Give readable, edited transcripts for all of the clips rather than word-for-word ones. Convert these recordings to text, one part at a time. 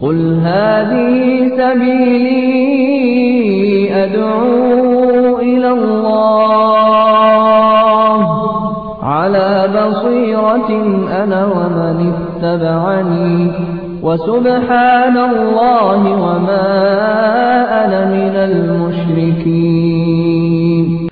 قل هذه سبيلي أدعو إلى الله على بصيرة أنا ومن اتبعني وسبحان الله وما أنا من المشركين.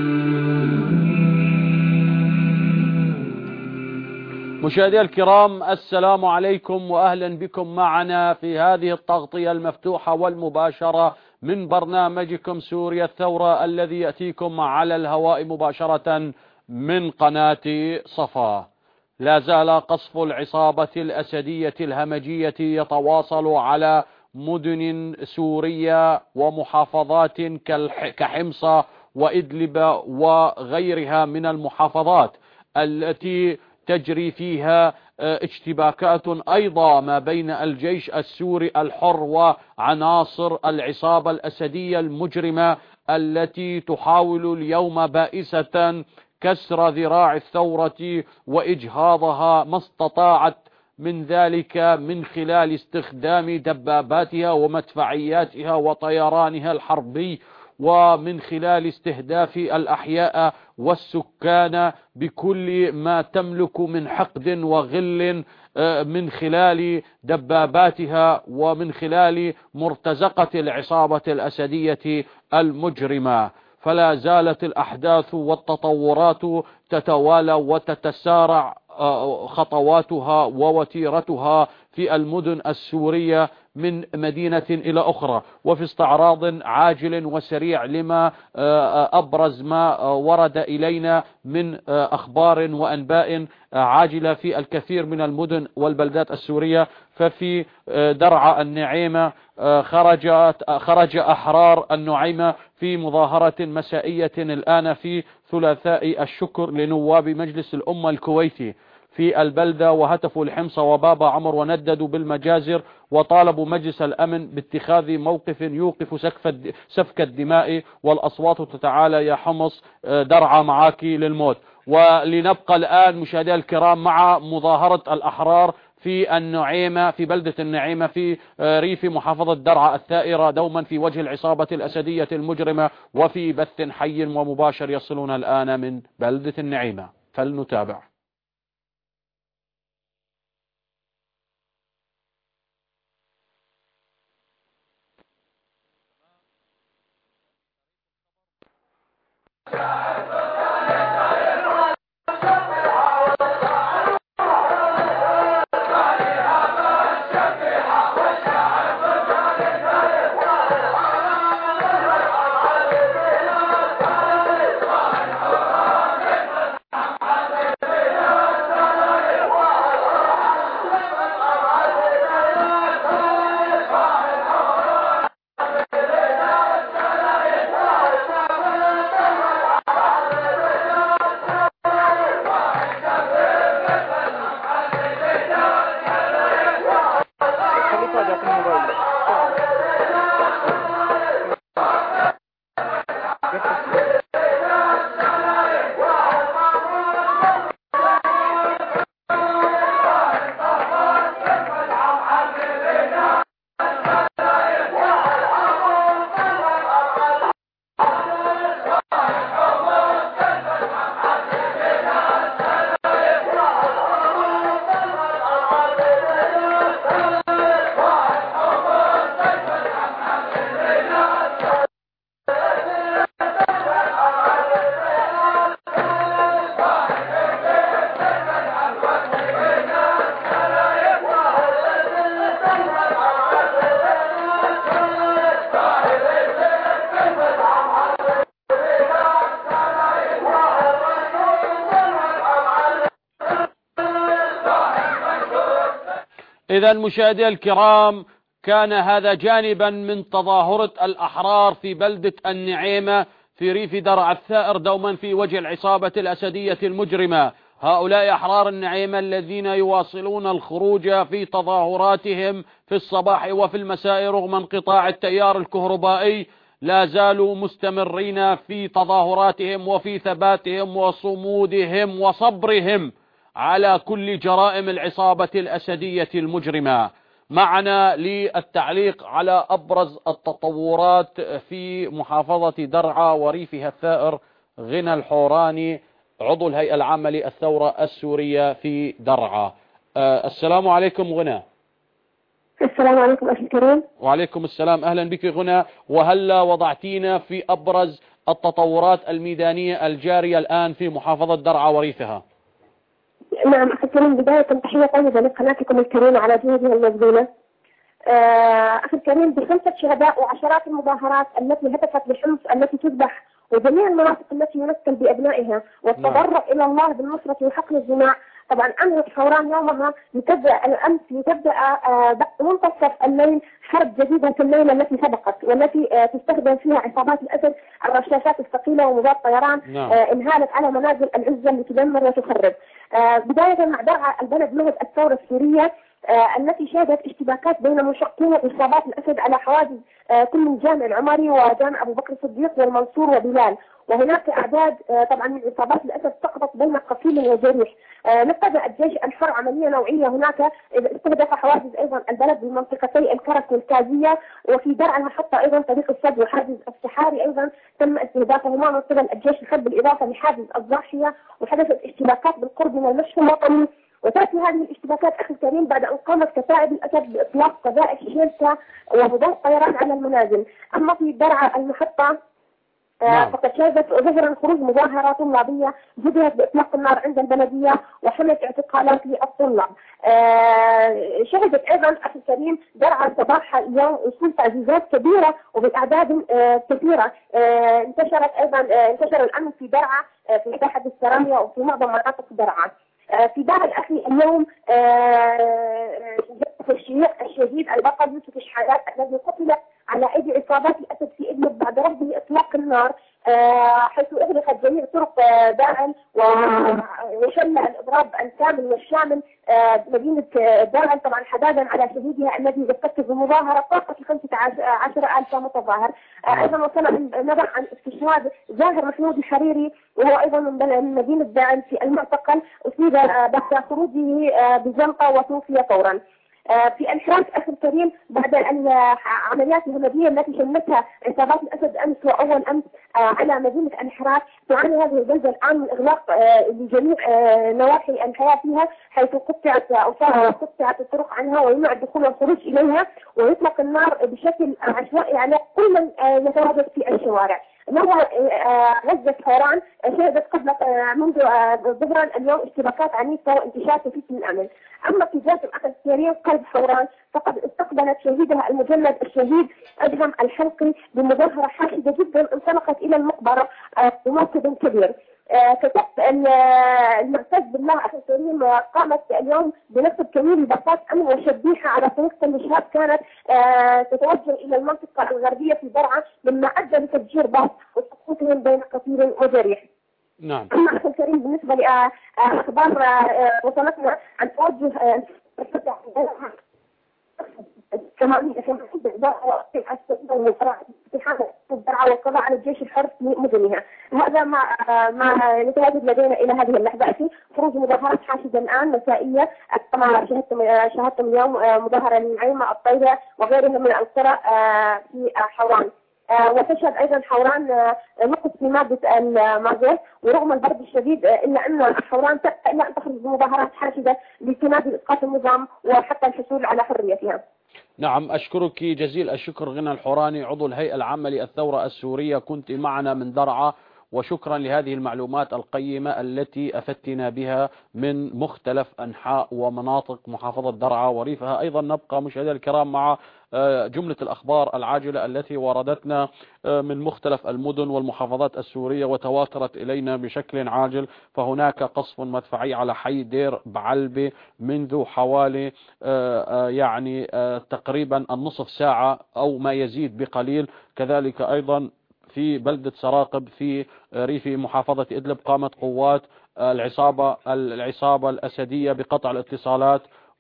مشاهدي الكرام، السلام عليكم وأهلا بكم معنا في هذه التغطية المفتوحة والمباشرة من برنامجكم سوريا الثورة الذي يأتيكم على الهواء مباشرة من قناة صفا. لا زال قصف العصابة الأسدية الهمجية يتواصل على مدن سوريا ومحافظات كحمص وإدلب وغيرها من المحافظات التي تجري فيها اشتباكات أيضا ما بين الجيش السوري الحر وعناصر العصابة الأسدية المجرمة التي تحاول اليوم بائسة كسر ذراع الثورة وإجهاضها ما استطاعت من ذلك من خلال استخدام دباباتها ومدفعياتها وطيرانها الحربي، ومن خلال استهداف الأحياء والسكان بكل ما تملك من حقد وغل من خلال دباباتها ومن خلال مرتزقة العصابة الأسدية المجرمة. فلا زالت الأحداث والتطورات تتوالى وتتسارع خطواتها ووتيرتها في المدن السورية من مدينة إلى أخرى، وفي استعراض عاجل وسريع لما أبرز ما ورد إلينا من أخبار وأنباء عاجلة في الكثير من المدن والبلدات السورية. ففي درعا النعيمة خرج أحرار النعيمة في مظاهرة مسائية الآن في ثلاثاء الشكر لنواب مجلس الأمة الكويتي في البلدة، وهتفوا الحمص وبابا عمر ونددوا بالمجازر وطالبوا مجلس الأمن باتخاذ موقف يوقف سفك الدماء، والأصوات تتعالى يا حمص درعا معاك للموت. ولنبقى الآن مشاهدي الكرام مع مظاهرة الأحرار في النعيمة في بلدة النعيمة في ريف محافظة درعا الثائرة دوما في وجه العصابة الأسدية المجرمة، وفي بث حي ومباشر يصلون الآن من بلدة النعيمة، فلنتابع. إذا مشاهدي الكرام، كان هذا جانبا من تظاهرة الأحرار في بلدة النعيمة في ريف درعا الثائر دوما في وجه العصابة الأسدية المجرمة. هؤلاء أحرار النعيمة الذين يواصلون الخروج في تظاهراتهم في الصباح وفي المساء رغم انقطاع التيار الكهربائي، لا زالوا مستمرين في تظاهراتهم وفي ثباتهم وصمودهم وصبرهم على كل جرائم العصابة الأسدية المجرمة. معنا للتعليق على أبرز التطورات في محافظة درعا وريفها الثائر غنى الحوراني، عضو الهيئة العامة للثورة السورية في درعا. السلام عليكم غنى. السلام عليكم أخي الكريم. وعليكم السلام، أهلا بك غنى. وهلا وضعتينا في أبرز التطورات الميدانية الجارية الآن في محافظة درعا وريفها. نعم أخي الكريم، بداية تحية طيبة لقناتكم الكريمة على جهودها المبذولة. أخي الكريم، ب5 شهداء وعشرات المظاهرات التي هتفت بحمص التي تذبح وجميع المناطق التي يمثل بأبنائها والتضرع إلى الله بالنصرة وحقن الدماء. طبعا أمرت حوران يومها يتبدأ الأمس بعد منتصف الليل حرب جديدة في الليلة التي سبقت، والتي تستخدم فيها عصابات الأسد الرشاشات الثقيلة ومضاد طيران انهالت على منازل العزة لتدمر وتخرب. بداية مع درعا البلد مهد الثورة السورية التي شهدت اشتباكات بين مشقين عصابات الأسد على حواجز كل من جامع العمري وجامع أبو بكر الصديق والمنصور وبلال، وهناك أعداد طبعا من عصابات الأسد سقطت بين قتيل وجريح. نفذ الجيش الحر عملية نوعية هناك استهدف حواجز أيضا البلد بمنطقتي الكرك والكازية، وفي درعا المحطة أيضا طريق السد وحاجز السحاري أيضا تم استهدافهما من قبل الجيش الحرب بالإضافة لحاجز الضاحية، وحدثت اشتباكات بالقرب من المشفى الوطني. وتأتي هذه الاشتباكات أخي الكريم بعد أن قامت كتائب الأسد بإطلاق قذائف شيلتا ومضاد طيران على المنازل. أما في درعا المحطة فقد شهدت ظهرا خروج مظاهرة طلابية جديت بإطلاق النار عند البلدية وحملت اعتقالات للطلاب. شهدت أيضا أخي الكريم درعا صباح اليوم وصول تعزيزات كبيرة وبأعداد كثيرة. انتشر الأمن في درعا في ساحة السرامية وفي معظم مناطق درعا. في دار الأخي اليوم الشهيد البطل يوسف الشحادات الذي قتل على أيدي عصابات الأسد في إدلب بعد رفضه إطلاق النار، حيث أغلقت جميع طرق داعم وشل الإضراب الكامل والشامل مدينة داعم طبعا حدادا على شهيدها الذي يرتكب بمظاهرة طاقة 15,000 متظاهر. أيضا وصل النبأ عن استشهاد زاهر محمود الحريري وهو أيضا من مدينة داعم في المعتقل، أصيب بعد خروجه بجلطة وتوفي فورا. في انحراف أخي الكريم بعد العمليات الهمجية التي شنتها عصابات الأسد أمس وأول أمس على مدينة انحراف، تعاني هذه البلدة الآن من إغلاق لجميع نواحي الحياة فيها، حيث قطعت الطرق عنها ويمنع الدخول والخروج إليها، ويطلق النار بشكل عشوائي على كل من يتواجد في الشوارع. مرة غزة حوران شهدت قبل منذ ظهرا اليوم اشتباكات عنيفة وانتشار في فتن الأمن. أما في ذات الأخ الكريم قلب حوران فقد استقبلت شهيدها المجند الشهيد أدهم الحلقي بمظاهرة حاشدة جدا انطلقت إلى المقبرة بموكب كبير. كتبت المعتز بالله أخي الكريم قامت اليوم بنصب كمين باصات أمن وشبيحة على طريق الإشهاد كانت تتوجه إلى المنطقة الغربية في درعا، مما أدى لتفجير باص وسقوطهم بين قتيل وجريح. نعم. أما أخي الكريم بالنسبة لأخبار وصلتنا عن توجه والقضاء على الجيش الحر في مدنها. هذا ما يتواجد لدينا الى هذه اللحظه. في خروج مظاهرات حاشده الان مسائيه كما شاهدتم اليوم مظاهره للعيمه الطيبه وغيرها من القرى في حوران. وتشهد ايضا حوران نقص في ماده المازوت، ورغم البرد الشديد الا ان حوران الا ان تخرج بمظاهرات حاشده لتنادي اسقاط النظام وحتى الحصول على حريتها. نعم، أشكرك جزيل الشكر غنى الحوراني عضو الهيئة العامة للثورة السورية، كنت معنا من درعا، وشكرا لهذه المعلومات القيمة التي أفدتنا بها من مختلف أنحاء ومناطق محافظة درعا وريفها. أيضا نبقى مشاهدينا الكرام مع جملة الأخبار العاجلة التي وردتنا من مختلف المدن والمحافظات السورية وتواترت إلينا بشكل عاجل. فهناك قصف مدفعي على حي دير بعلبة منذ حوالي يعني تقريبا النصف ساعة أو ما يزيد بقليل. كذلك أيضا في بلدة سراقب في ريف محافظة إدلب قامت قوات العصابة الأسدية بقطع الاتصالات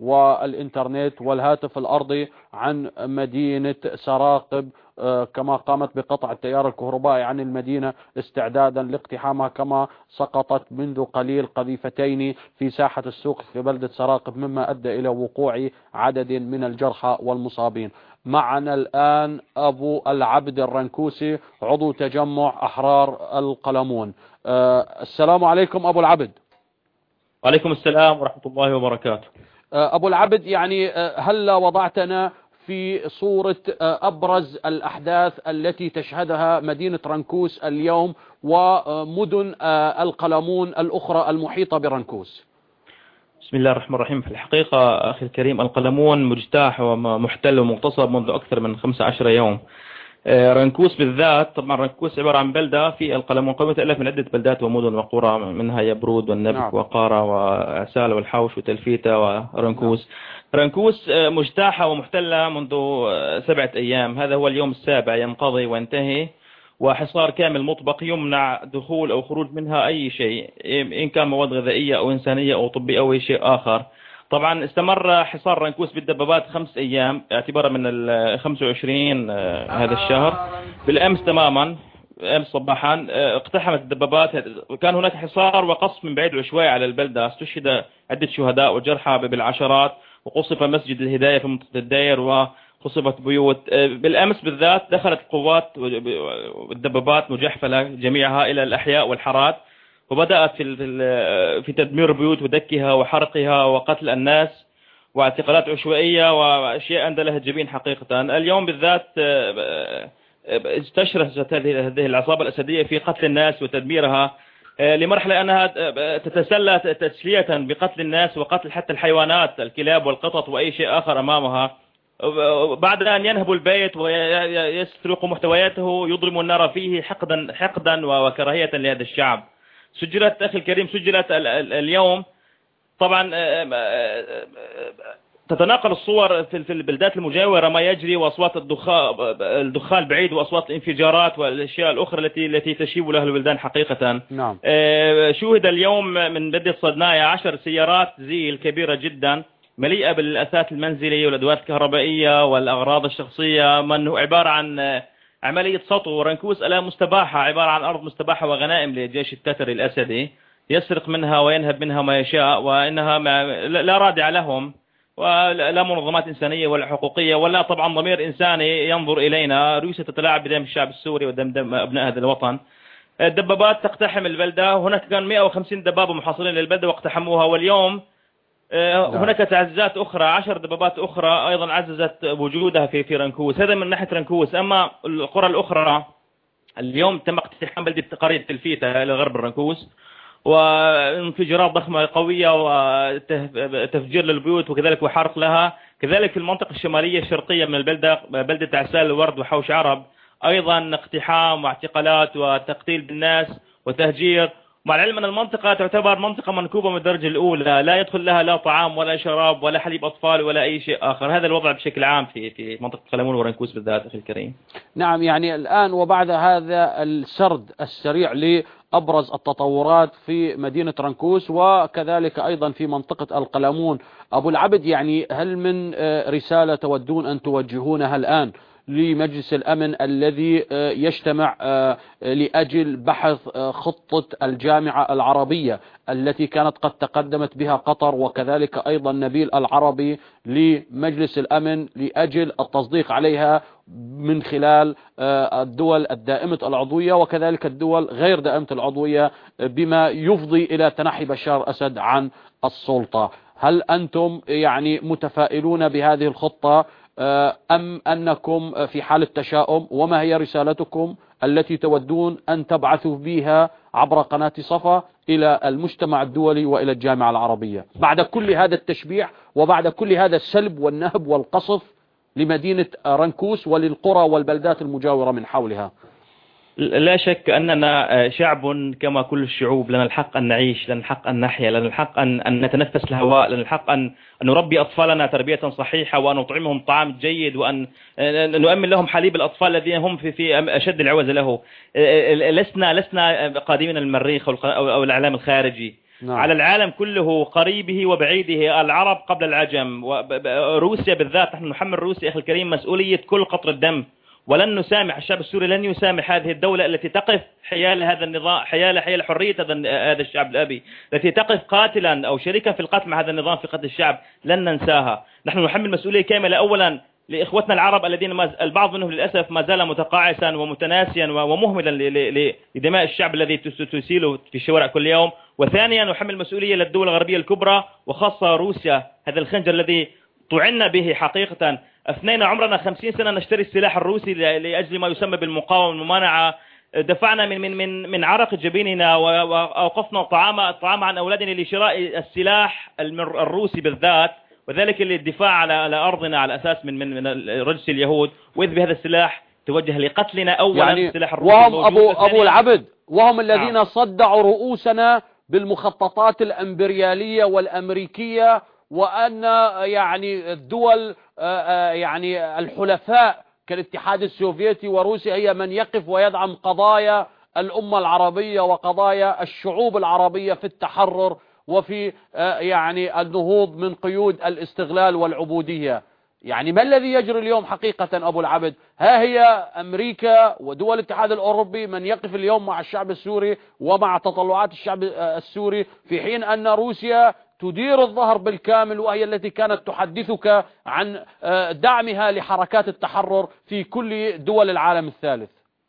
والإنترنت والهاتف الأرضي عن مدينة سراقب، كما قامت بقطع التيار الكهربائي عن المدينة استعدادا لاقتحامها، كما سقطت منذ قليل قذيفتين في ساحة السوق في بلدة سراقب، مما أدى إلى وقوع عدد من الجرحى والمصابين. معنا الآن أبو العبد الرنكوسي، عضو تجمع أحرار القلمون. السلام عليكم أبو العبد. وعليكم السلام ورحمة الله وبركاته. أبو العبد، يعني هل وضعتنا في صورة أبرز الأحداث التي تشهدها مدينة رنكوس اليوم ومدن القلمون الأخرى المحيطة برنكوس؟ بسم الله الرحمن الرحيم. في الحقيقة أخي الكريم، القلمون مجتاح ومحتل ومغتصب منذ أكثر من 15 يوم. رنكوس بالذات، طبعا رنكوس عبارة عن بلدة في القلمون، قومة تألف من عدة بلدات ومدن وقرى، منها يبرود والنبك نعم. وقارة وعسال والحوش وتلفيتة ورنكوس. رنكوس مجتاحة ومحتلة منذ 7 أيام، هذا هو اليوم السابع ينقضي وينتهي، وحصار كامل مطبق يمنع دخول أو خروج منها أي شيء، إن كان مواد غذائية أو إنسانية أو طبية أو أي شيء آخر. طبعا استمر حصار رنكوس بالدبابات 5 أيام اعتبارا من 25 هذا الشهر. بالأمس تماما، أمس صباحا اقتحمت الدبابات. كان هناك حصار وقصف من بعيد وعشوائي على البلدة، استشهد عدة شهداء وجرحى بالعشرات، وقصف مسجد الهداية في منطقة الدير وقصفت بيوت. بالأمس بالذات دخلت القوات والدبابات مجحفلة جميعها إلى الأحياء والحارات، وبدأت في تدمير البيوت ودكها وحرقها وقتل الناس واعتقالات عشوائية وأشياء أندى لها الجبين حقيقة. اليوم بالذات استشرست هذه العصابة الأسدية في قتل الناس وتدميرها لمرحلة أنها تتسلى تسلية بقتل الناس وقتل حتى الحيوانات، الكلاب والقطط وأي شيء آخر أمامها. بعد أن ينهبوا البيت ويسرقوا محتوياته يضرموا النار فيه حقدا وكراهية لهذا الشعب. سجلت أخي الكريم، سجلت اليوم طبعا تتناقل الصور في البلدات المجاورة ما يجري، وأصوات الدخان بعيد وأصوات الانفجارات والأشياء الأخرى التي تشيب لها البلدان حقيقة. نعم. شوهد اليوم من بلدة صدنايا 10 سيارات زيل كبيرة جدا مليئة بالأثاث المنزلي والأدوات الكهربائية والأغراض الشخصية، من هو عبارة عن عملية سطو. رنكوس ألا مستباحة، عبارة عن أرض مستباحة وغنائم للجيش التتري الأسدي، يسرق منها وينهب منها ما يشاء، وإنها لا رادع لهم ولا منظمات إنسانية ولا حقوقية ولا طبعا ضمير إنساني ينظر إلينا. روسيا تتلاعب بدم الشعب السوري ودم أبناء هذا الوطن. الدبابات تقتحم البلدة، هناك كان 150 دبابة محاصرين للبلدة واقتحموها، واليوم هناك تعزيزات أخرى، 10 دبابات أخرى أيضا عززت وجودها في رنكوس. هذا من ناحية رنكوس. أما القرى الأخرى، اليوم تم اقتحام بلدة قرية تلفيتة إلى غرب رنكوس، وانفجارات ضخمة قوية وتفجير للبيوت وكذلك وحرق لها. كذلك في المنطقة الشمالية الشرقية من البلدة، بلدة عسال الورد وحوش عرب، أيضا اقتحام واعتقالات وتقتيل بالناس وتهجير. مع العلم أن المنطقة تعتبر منطقة منكوبة من الدرجة الأولى، لا يدخل لها لا طعام ولا شراب ولا حليب أطفال ولا أي شيء آخر. هذا الوضع بشكل عام في منطقة قلمون ورنكوس بالذات أخي الكريم. نعم، يعني الآن وبعد هذا السرد السريع لأبرز التطورات في مدينة رنكوس وكذلك أيضا في منطقة القلمون، أبو العبد، يعني هل من رسالة تودون أن توجهونها الآن لمجلس الأمن الذي يجتمع لأجل بحث خطة الجامعة العربية التي كانت قد تقدمت بها قطر وكذلك أيضا نبيل العربي لمجلس الأمن لأجل التصديق عليها من خلال الدول الدائمة العضوية وكذلك الدول غير دائمة العضوية، بما يفضي إلى تنحي بشار الأسد عن السلطة؟ هل أنتم يعني متفائلون بهذه الخطة أم أنكم في حالة تشاؤم؟ وما هي رسالتكم التي تودون أن تبعثوا بها عبر قناة صفا إلى المجتمع الدولي وإلى الجامعة العربية بعد كل هذا التشبيع وبعد كل هذا السلب والنهب والقصف لمدينة رنكوس وللقرى والبلدات المجاورة من حولها؟ لا شك أننا شعب كما كل الشعوب، لنا الحق أن نعيش، لنا الحق أن نحيا، لنا الحق أن نتنفس الهواء، لنا الحق أن نربي أطفالنا تربية صحيحة وأن نطعمهم طعام جيد وأن نؤمن لهم حليب الأطفال الذين هم في أشد العوز له. لسنا قادمين من المريخ أو الإعلام الخارجي. نعم. على العالم كله قريبه وبعيده، العرب قبل العجم، وروسيا بالذات. نحن نحمل روسيا أخي الكريم مسؤولية كل قطرة دم، ولن نسامح الشعب السوري، لن يسامح هذه الدولة التي تقف حيال هذا النظام، حيال حرية هذا الشعب الأبي، التي تقف قاتلا أو شريكا في القتل مع هذا النظام في قتل الشعب، لن ننساها. نحن نحمل مسؤولية كاملة أولا لإخوتنا العرب الذين البعض منهم للأسف ما زال متقاعسا ومتناسيا ومهملا لدماء الشعب الذي تسيل في الشوارع كل يوم. وثانيا نحمل مسؤولية للدول الغربية الكبرى وخاصة روسيا، هذا الخنجر الذي طعنا به حقيقة. أثنينا عمرنا 50 سنة نشتري السلاح الروسي لأجل ما يسمى بالمقاومة والممانعة، دفعنا من عرق جبيننا وأوقفنا الطعام عن أولادنا لشراء السلاح الروسي بالذات، وذلك للدفاع على أرضنا على أساس من رجس اليهود، وإذ بهذا السلاح توجه لقتلنا أولا. يعني السلاح الروسي وهم أبو العبد، وهم الذين صدعوا رؤوسنا بالمخططات الإمبريالية والأمريكية، وأن يعني الدول يعني الحلفاء كالاتحاد السوفيتي وروسيا هي من يقف ويدعم قضايا الأمة العربية وقضايا الشعوب العربية في التحرر وفي يعني النهوض من قيود الاستغلال والعبودية. يعني ما الذي يجري اليوم حقيقة أبو العبد؟ ها هي أمريكا ودول الاتحاد الأوروبي من يقف اليوم مع الشعب السوري ومع تطلعات الشعب السوري، في حين أن روسيا تدير الظهر بالكامل، وهي التي كانت تحدثك عن دعمها لحركات التحرر في كل دول العالم الثالث.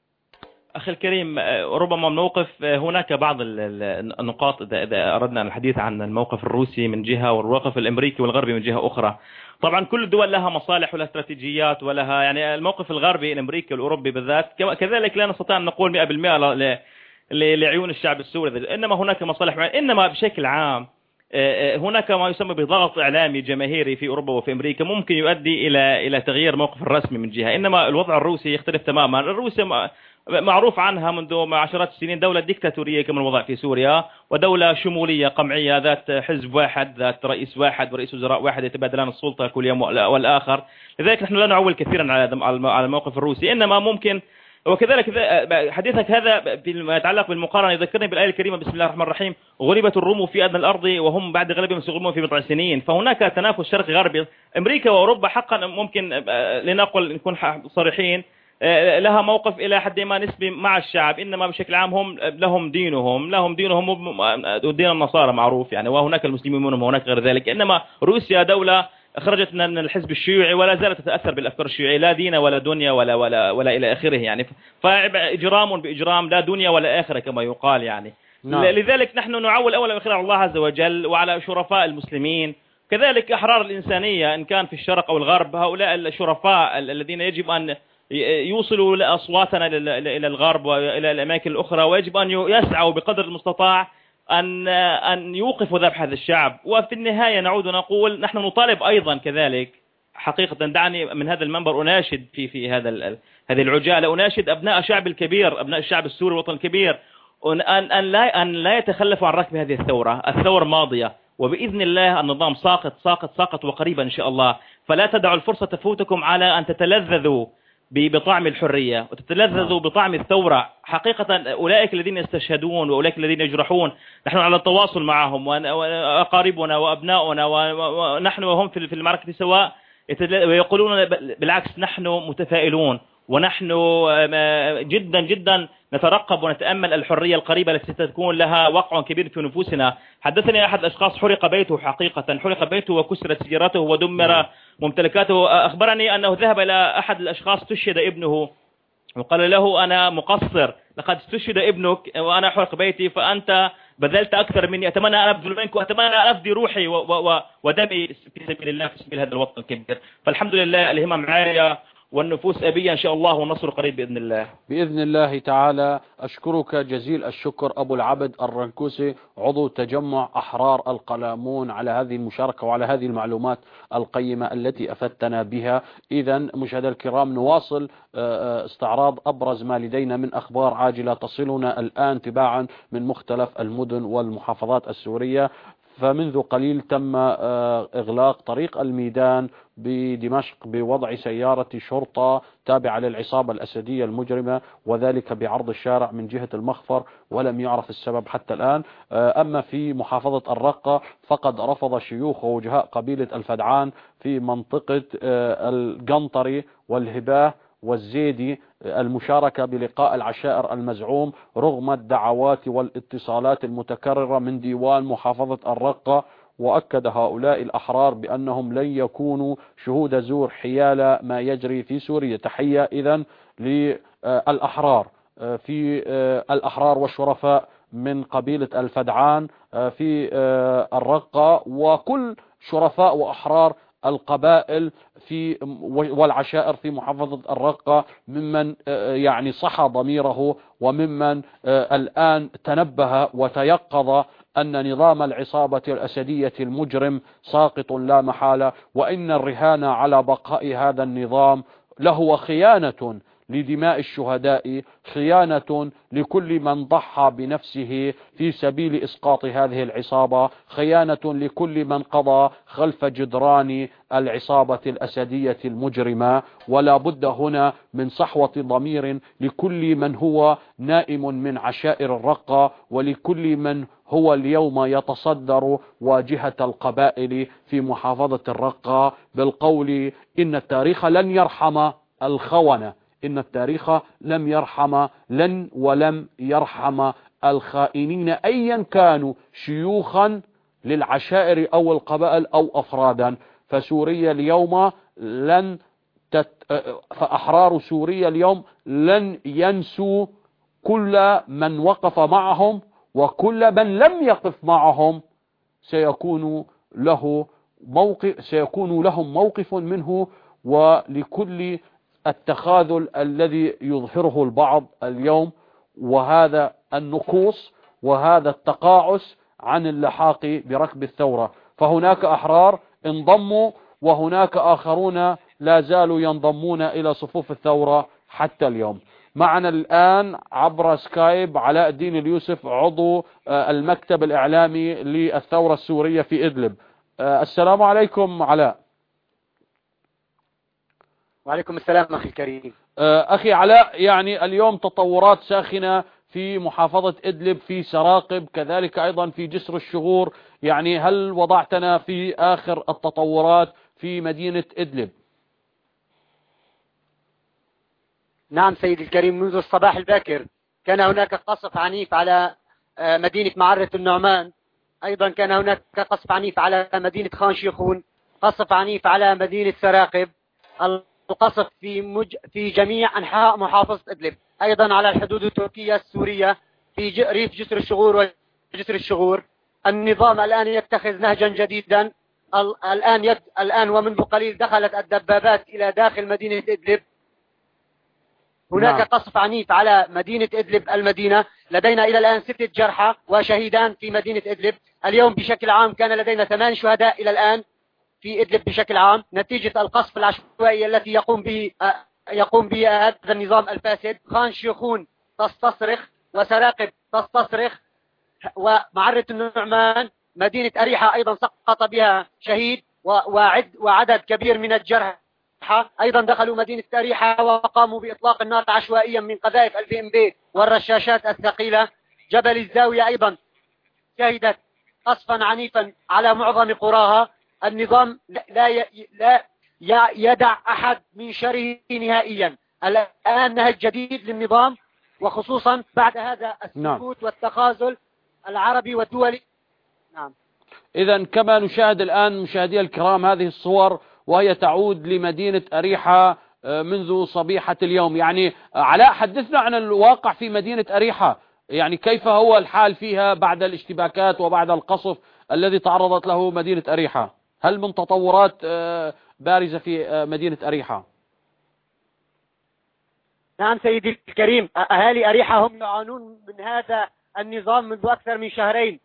أخي الكريم، ربما موقف هناك بعض النقاط إذا أردنا الحديث عن الموقف الروسي من جهة والموقف الأمريكي والغربي من جهة أخرى. طبعا كل الدول لها مصالح ولها استراتيجيات ولها، يعني الموقف الغربي الأمريكي والأوروبي بالذات كذلك لا نستطيع أن نقول 100% لعيون الشعب السوري، إنما هناك مصالح معينة. إنما بشكل عام هناك ما يسمى بضغط إعلامي جماهيري في أوروبا وفي أمريكا ممكن يؤدي إلى تغيير موقف الرسمي من جهة، إنما الوضع الروسي يختلف تماما. الروسيا معروف عنها منذ عشرات السنين دولة ديكتاتورية كما الوضع في سوريا، ودولة شمولية قمعية ذات حزب واحد، ذات رئيس واحد ورئيس وزراء واحد يتبادلان السلطة كل يوم والآخر. لذلك نحن لا نعول كثيرا على الموقف الروسي، إنما ممكن. وكذلك حديثك هذا فيما يتعلق بالمقارنة يذكرني بالآية الكريمة بسم الله الرحمن الرحيم: غلبت الروم في أدنى الأرض وهم بعد غلبهم سيغلبون في بضع سنين. فهناك تنافس شرقي غربي. أمريكا وأوروبا حقا ممكن لنقل نكون صريحين لها موقف إلى حد ما نسبي مع الشعب، إنما بشكل عام هم لهم دينهم ودين النصارى معروف يعني، وهناك المسلمين منهم وهناك غير ذلك. إنما روسيا دولة خرجت من الحزب الشيوعي ولا زالت تتأثر بالأفكار الشيوعية، لا دين ولا دنيا ولا إلى آخره يعني، فإجرام بإجرام، لا دنيا ولا آخرة كما يقال يعني. نعم. لذلك نحن نعول أولا وأخيرا على الله عز وجل وعلى شرفاء المسلمين، كذلك أحرار الإنسانية إن كان في الشرق أو الغرب. هؤلاء الشرفاء الذين يجب أن يوصلوا أصواتنا إلى الغرب وإلى الأماكن الأخرى، ويجب أن يسعوا بقدر المستطاع أن يوقفوا ذبح هذا الشعب. وفي النهاية نعود ونقول نحن نطالب أيضا كذلك حقيقة، دعني من هذا المنبر أناشد في هذه العجالة، أناشد أبناء الشعب الكبير، أبناء الشعب السوري الوطن الكبير، أن لا يتخلفوا عن ركب هذه الثورة. الثورة ماضية وبإذن الله النظام ساقط وقريبا إن شاء الله. فلا تدعوا الفرصة تفوتكم على أن تتلذذوا بطعم الحرية وتتلذذوا بطعم الثورة. حقيقة أولئك الذين يستشهدون وأولئك الذين يجرحون نحن على التواصل معهم، وأقاربنا وأبناؤنا ونحن وهم في المعركة سواء، ويقولون بالعكس نحن متفائلون، ونحن جدا جدا نترقب ونتأمل الحرية القريبة التي ستكون لها وقع كبير في نفوسنا. حدثني أحد الأشخاص حرق بيته، حقيقة حرق بيته وكسرت سيارته ودمر ممتلكاته. أخبرني أنه ذهب إلى أحد الأشخاص استشهد ابنه وقال له أنا مقصر، لقد استشهد ابنك وأنا حرق بيتي، فأنت بذلت أكثر مني، أتمنى أن أبذل منك وأتمنى أن أفدي روحي ودمي في سبيل الله في سبيل هذا الوطن الكبير. فالحمد لله الهمم عالية والنفوس أبية إن شاء الله، والنصر قريب بإذن الله. بإذن الله تعالى. أشكرك جزيل الشكر أبو العبد الرنكوسي، عضو تجمع أحرار القلامون، على هذه المشاركة وعلى هذه المعلومات القيمة التي أفدتنا بها. إذا مشاهدينا الكرام، نواصل استعراض أبرز ما لدينا من أخبار عاجلة تصلنا الآن تباعا من مختلف المدن والمحافظات السورية. فمنذ قليل تم إغلاق طريق الميدان بدمشق بوضع سيارة شرطة تابعة للعصابة الأسدية المجرمة، وذلك بعرض الشارع من جهة المخفر، ولم يعرف السبب حتى الآن. أما في محافظة الرقة فقد رفض شيوخ ووجهاء قبيلة الفدعان في منطقة القنطري والهباه والزيدي المشاركة بلقاء العشائر المزعوم رغم الدعوات والاتصالات المتكررة من ديوان محافظة الرقة. وأكد هؤلاء الأحرار بأنهم لن يكونوا شهود زور حيال ما يجري في سوريا. تحية إذن للأحرار، في الأحرار والشرفاء من قبيلة الفدعان في الرقة، وكل شرفاء وأحرار القبائل في والعشائر في محافظة الرقة، ممن يعني صحى ضميره وممن الآن تنبه وتيقظ أن نظام العصابة الأسدية المجرم ساقط لا محالة، وإن الرهان على بقاء هذا النظام لهو خيانة لدماء الشهداء، خيانة لكل من ضحى بنفسه في سبيل إسقاط هذه العصابة، خيانة لكل من قضى خلف جدران العصابة الأسدية المجرمة. ولا بد هنا من صحوة ضمير لكل من هو نائم من عشائر الرقة، ولكل من هو اليوم يتصدر واجهة القبائل في محافظة الرقة بالقول إن التاريخ لن يرحم الخونة، إن التاريخ لن ولم يرحم الخائنين أيا كانوا شيوخا للعشائر أو القبائل أو أفرادا. فسوريا اليوم فأحرار سوريا اليوم لن ينسوا كل من وقف معهم، وكل من لم يقف معهم سيكون لهم موقف منه. ولكل التخاذل الذي يظهره البعض اليوم، وهذا النقوص وهذا التقاعس عن اللحاق بركب الثورة. فهناك أحرار انضموا، وهناك آخرون لا زالوا ينضمون إلى صفوف الثورة حتى اليوم. معنا الآن عبر سكايب علاء الدين اليوسف، عضو المكتب الإعلامي للثورة السورية في إدلب. السلام عليكم علاء. وعليكم السلام أخي الكريم. أخي علاء، يعني اليوم تطورات ساخنة في محافظة إدلب، في سراقب، كذلك أيضا في جسر الشغور. يعني هل وضعتنا في آخر التطورات في مدينة إدلب؟ نعم سيدي الكريم، منذ الصباح الباكر كان هناك قصف عنيف على مدينة معرة النعمان، أيضا كان هناك قصف عنيف على مدينة خان شيخون، قصف عنيف على مدينة سراقب، القصف في جميع أنحاء محافظة إدلب، أيضا على الحدود التركية السورية في ريف جسر الشغور وجسر الشغور. النظام الآن يتخذ نهجا جديدا. الآن ومنذ قليل دخلت الدبابات إلى داخل مدينة إدلب. هناك قصف عنيف على مدينة إدلب المدينة. لدينا إلى الآن 6 جرحى وشهيدان في مدينة إدلب. اليوم بشكل عام كان لدينا 8 شهداء إلى الآن في إدلب بشكل عام، نتيجة القصف العشوائي التي يقوم به هذا النظام الفاسد. خان شيخون تستصرخ، وسراقب تستصرخ، ومعرة النعمان مدينة أريحة أيضا سقط بها شهيد وعدد كبير من الجرحى أيضا دخلوا مدينة أريحة وقاموا بإطلاق النار عشوائيا من قذائف الVMB والرشاشات الثقيلة. جبل الزاوية أيضا شهدت قصفا عنيفا على معظم قراها. النظام لا يدع أحد من شره نهائيا. الآن نهج جديد للنظام، وخصوصا بعد هذا السكوت والتخاذل العربي والدولي. نعم. إذن كما نشاهد الآن مشاهدي الكرام هذه الصور وهي تعود لمدينة أريحة منذ صبيحة اليوم. يعني علاء، حدثنا عن الواقع في مدينة أريحة، يعني كيف هو الحال فيها بعد الاشتباكات وبعد القصف الذي تعرضت له مدينة أريحة؟ هل من تطورات بارزة في مدينة أريحة؟ نعم سيدي الكريم، أهالي أريحة هم يعانون من هذا النظام منذ أكثر من شهرين.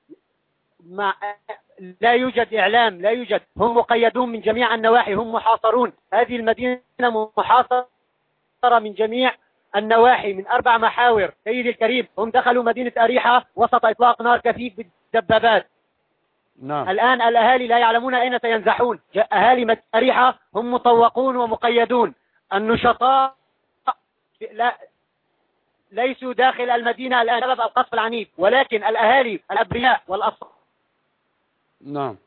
لا يوجد إعلام، لا يوجد، هم مقيدون من جميع النواحي، هم محاصرون. هذه المدينة محاصرة من جميع النواحي من 4 محاور سيدي الكريم. هم دخلوا مدينة أريحة وسط إطلاق نار كثيف بالدبابات. نعم. الآن الأهالي لا يعلمون أين سينزحون. أهالي أريحة هم مطوقون ومقيدون. النشطاء ليسوا داخل المدينة الآن بسبب القصف العنيف، ولكن الأهالي الأبرياء والأطفال. نعم.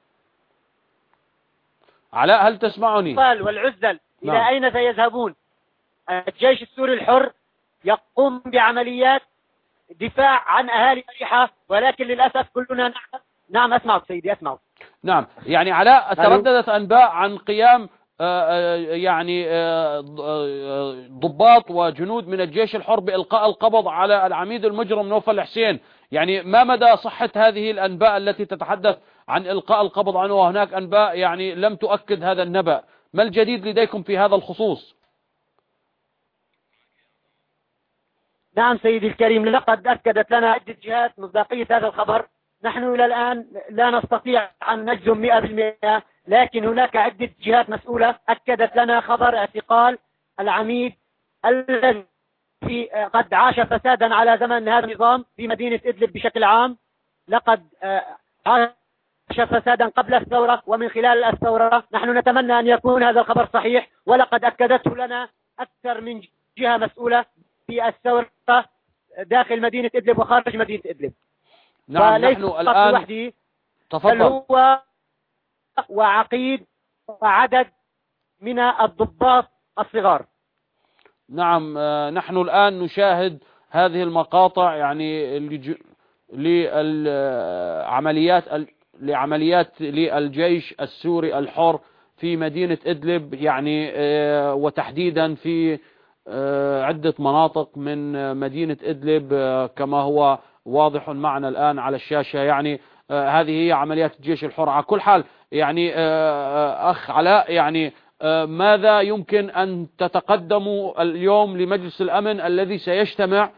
علاء هل تسمعني؟ والعزل نعم. إلى أين سيذهبون؟ الجيش السوري الحر يقوم بعمليات دفاع عن أهالي أريحة، ولكن للأسف كلنا نعم أسمعك سيدي أسمعك. نعم، يعني علاء ترددت أنباء عن قيام يعني ضباط وجنود من الجيش الحر بإلقاء القبض على العميد المجرم نوفل الحسين، يعني ما مدى صحة هذه الأنباء التي تتحدث عن إلقاء القبض عنه؟ وهناك أنباء يعني لم تؤكد هذا النبأ، ما الجديد لديكم في هذا الخصوص؟ نعم سيدي الكريم، لقد أكدت لنا عدة جهات مصداقية هذا الخبر. نحن إلى الآن لا نستطيع أن نجزم 100%، لكن هناك عدة جهات مسؤولة أكدت لنا خبر اعتقال العميد الذي قد عاش فسادا على زمن هذا النظام في مدينة إدلب بشكل عام. لقد عاش فسادا قبل الثورة ومن خلال الثورة. نحن نتمنى أن يكون هذا الخبر صحيح، ولقد أكدته لنا أكثر من جهة مسؤولة في الثورة داخل مدينة إدلب وخارج مدينة إدلب. نعم، نحن الآن وحدي تفضل. هو وعقيد وعدد من الضباط الصغار. نعم، نحن الآن نشاهد هذه المقاطع يعني لعمليات للجيش السوري الحر في مدينة إدلب، يعني وتحديدا في عدة مناطق من مدينة إدلب كما هو واضح معنا الآن على الشاشة. يعني هذه هي عمليات الجيش الحر. على كل حال يعني أخ علاء، يعني ماذا يمكن أن تتقدموا اليوم لمجلس الأمن الذي سيجتمع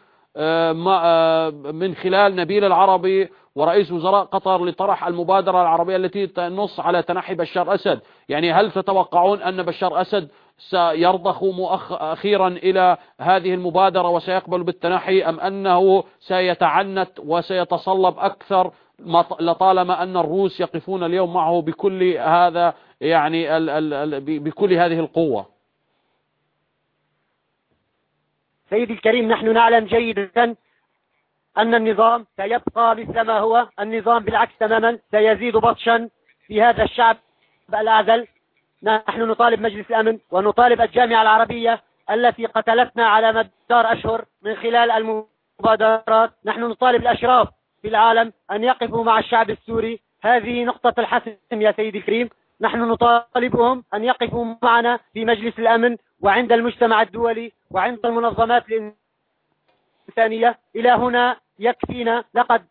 من خلال نبيل العربي ورئيس وزراء قطر لطرح المبادرة العربية التي تنص على تنحي بشار أسد؟ يعني هل تتوقعون أن بشار أسد سيرضخ أخيرا إلى هذه المبادرة وسيقبل بالتنحي، أم أنه سيتعنت وسيتصلب أكثر لطالما أن الروس يقفون اليوم معه بكل هذا يعني بكل هذه القوة؟ سيدي الكريم، نحن نعلم جيدا أن النظام سيبقى مثل ما هو. النظام بالعكس تماما سيزيد بطشا في هذا الشعب الأعزل. نحن نطالب مجلس الأمن ونطالب الجامعة العربية التي قتلتنا على مدار أشهر من خلال المبادرات. نحن نطالب الأشراف في العالم أن يقفوا مع الشعب السوري. هذه نقطة الحسم يا سيدي الكريم. نحن نطالبهم أن يقفوا معنا في مجلس الأمن وعند المجتمع الدولي وعند المنظمات الإنسانية. إلى هنا يكفينا.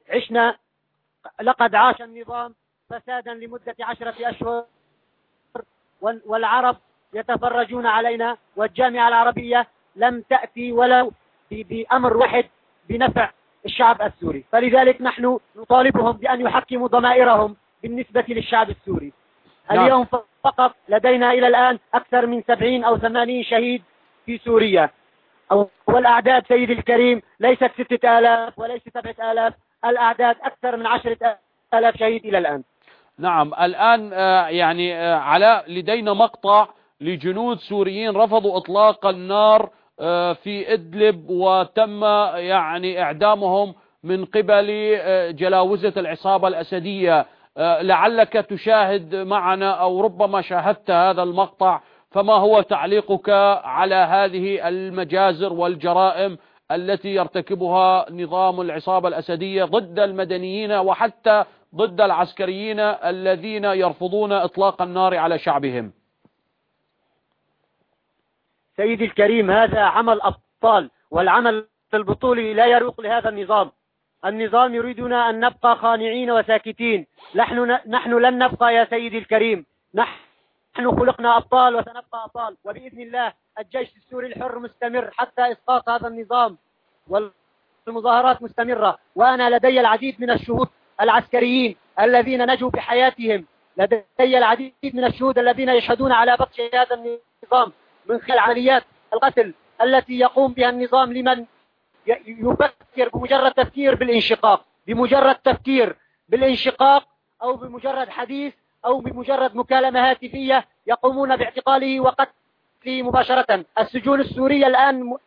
لقد عاش النظام فسادا لمدة 10 أشهر، والعرب يتفرجون علينا، والجامعة العربية لم تأتي ولو بأمر واحد بنفع الشعب السوري. فلذلك نحن نطالبهم بأن يحكموا ضمائرهم بالنسبة للشعب السوري. اليوم فقط لدينا إلى الآن أكثر من 70 أو 80 شهيد في سوريا، والأعداد سيدي الكريم ليست 6000 وليست 7000، الأعداد أكثر من 10,000 شهيد إلى الآن. نعم، الآن يعني علاء لدينا مقطع لجنود سوريين رفضوا إطلاق النار في إدلب وتم يعني إعدامهم من قبل جلاوزة العصابة الأسدية. لعلك تشاهد معنا أو ربما شاهدت هذا المقطع، فما هو تعليقك على هذه المجازر والجرائم التي يرتكبها نظام العصابة الأسدية ضد المدنيين وحتى ضد العسكريين الذين يرفضون إطلاق النار على شعبهم؟ سيدي الكريم، هذا عمل أبطال، والعمل البطولي لا يروق لهذا النظام. النظام يريدنا أن نبقى خانعين وساكتين. نحن لن نبقى يا سيدي الكريم. نحن خلقنا أبطال وسنبقى أبطال، وبإذن الله الجيش السوري الحر مستمر حتى إسقاط هذا النظام، والمظاهرات مستمرة. وأنا لدي العديد من الشهود العسكريين الذين نجوا بحياتهم، لدي العديد من الشهود الذين يشهدون على بطش هذا النظام من خلال عمليات القتل التي يقوم بها النظام لمن يفكر بمجرد تفكير بالانشقاق. بمجرد تفكير بالانشقاق أو بمجرد حديث أو بمجرد مكالمة هاتفية يقومون باعتقاله وقتله مباشرة. السجون السورية الآن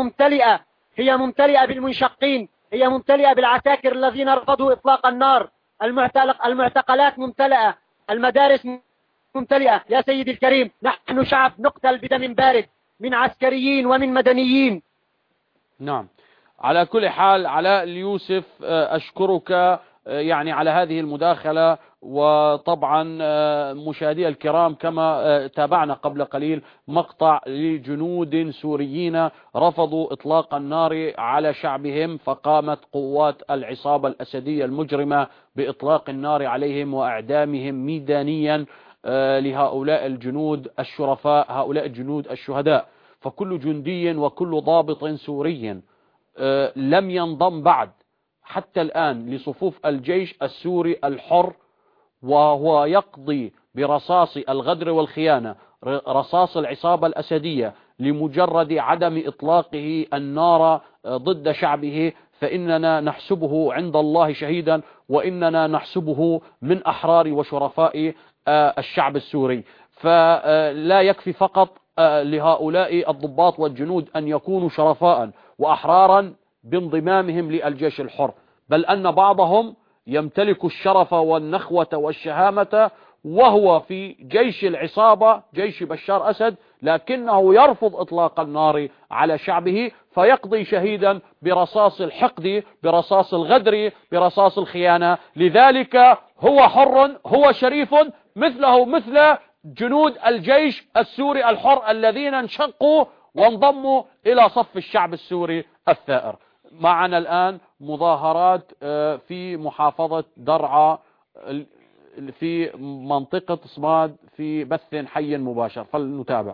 هي ممتلئة بالمنشقين، هي ممتلئة بالعساكر الذين رفضوا إطلاق النار، المعتقلات ممتلئة، المدارس ممتلئة. يا سيدي الكريم، نحن شعب نقتل بدم بارد من عسكريين ومن مدنيين. نعم. على كل حال علاء اليوسف، أشكرك يعني على هذه المداخلة. وطبعا مشاهدي الكرام، كما تابعنا قبل قليل مقطع لجنود سوريين رفضوا إطلاق النار على شعبهم، فقامت قوات العصابة الأسدية المجرمة بإطلاق النار عليهم وإعدامهم ميدانيا لهؤلاء الجنود الشرفاء، هؤلاء الجنود الشهداء. فكل جندي وكل ضابط سوري لم ينضم بعد حتى الآن لصفوف الجيش السوري الحر، وهو يقضي برصاص الغدر والخيانة، رصاص العصابة الأسدية، لمجرد عدم إطلاقه النار ضد شعبه، فإننا نحسبه عند الله شهيدا، وإننا نحسبه من أحرار وشرفاء الشعب السوري. فلا يكفي فقط لهؤلاء الضباط والجنود أن يكونوا شرفاء وأحرارا بانضمامهم للجيش الحر، بل أن بعضهم يمتلك الشرف والنخوة والشهامة وهو في جيش العصابة، جيش بشار أسد، لكنه يرفض إطلاق النار على شعبه، فيقضي شهيدا برصاص الحقد، برصاص الغدر، برصاص الخيانة. لذلك هو حر، هو شريف مثله مثل جنود الجيش السوري الحر الذين انشقوا وانضموا إلى صف الشعب السوري الثائر. معنا الآن مظاهرات في محافظة درعا في منطقة صماد في بث حي مباشر، فلنتابع.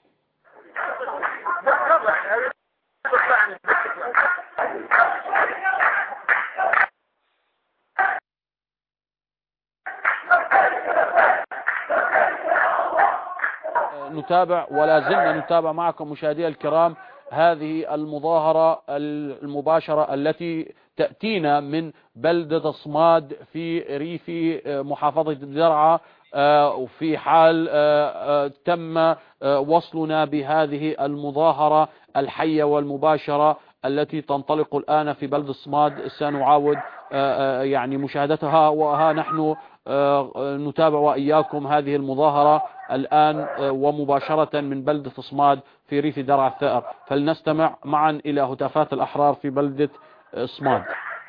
نتابع ولا زلنا نتابع معكم مشاهدي الكرام هذه المظاهرة المباشرة التي تأتينا من بلدة صماد في ريف محافظة درعا، وفي حال تم وصلنا بهذه المظاهرة الحية والمباشرة التي تنطلق الآن في بلدة صماد سنعاود يعني مشاهدتها، وها نحن نتابع وإياكم هذه المظاهرة الآن ومباشرة من بلدة صماد في ريف درعا الثائر. فلنستمع معا إلى هتافات الأحرار في بلدة صماد.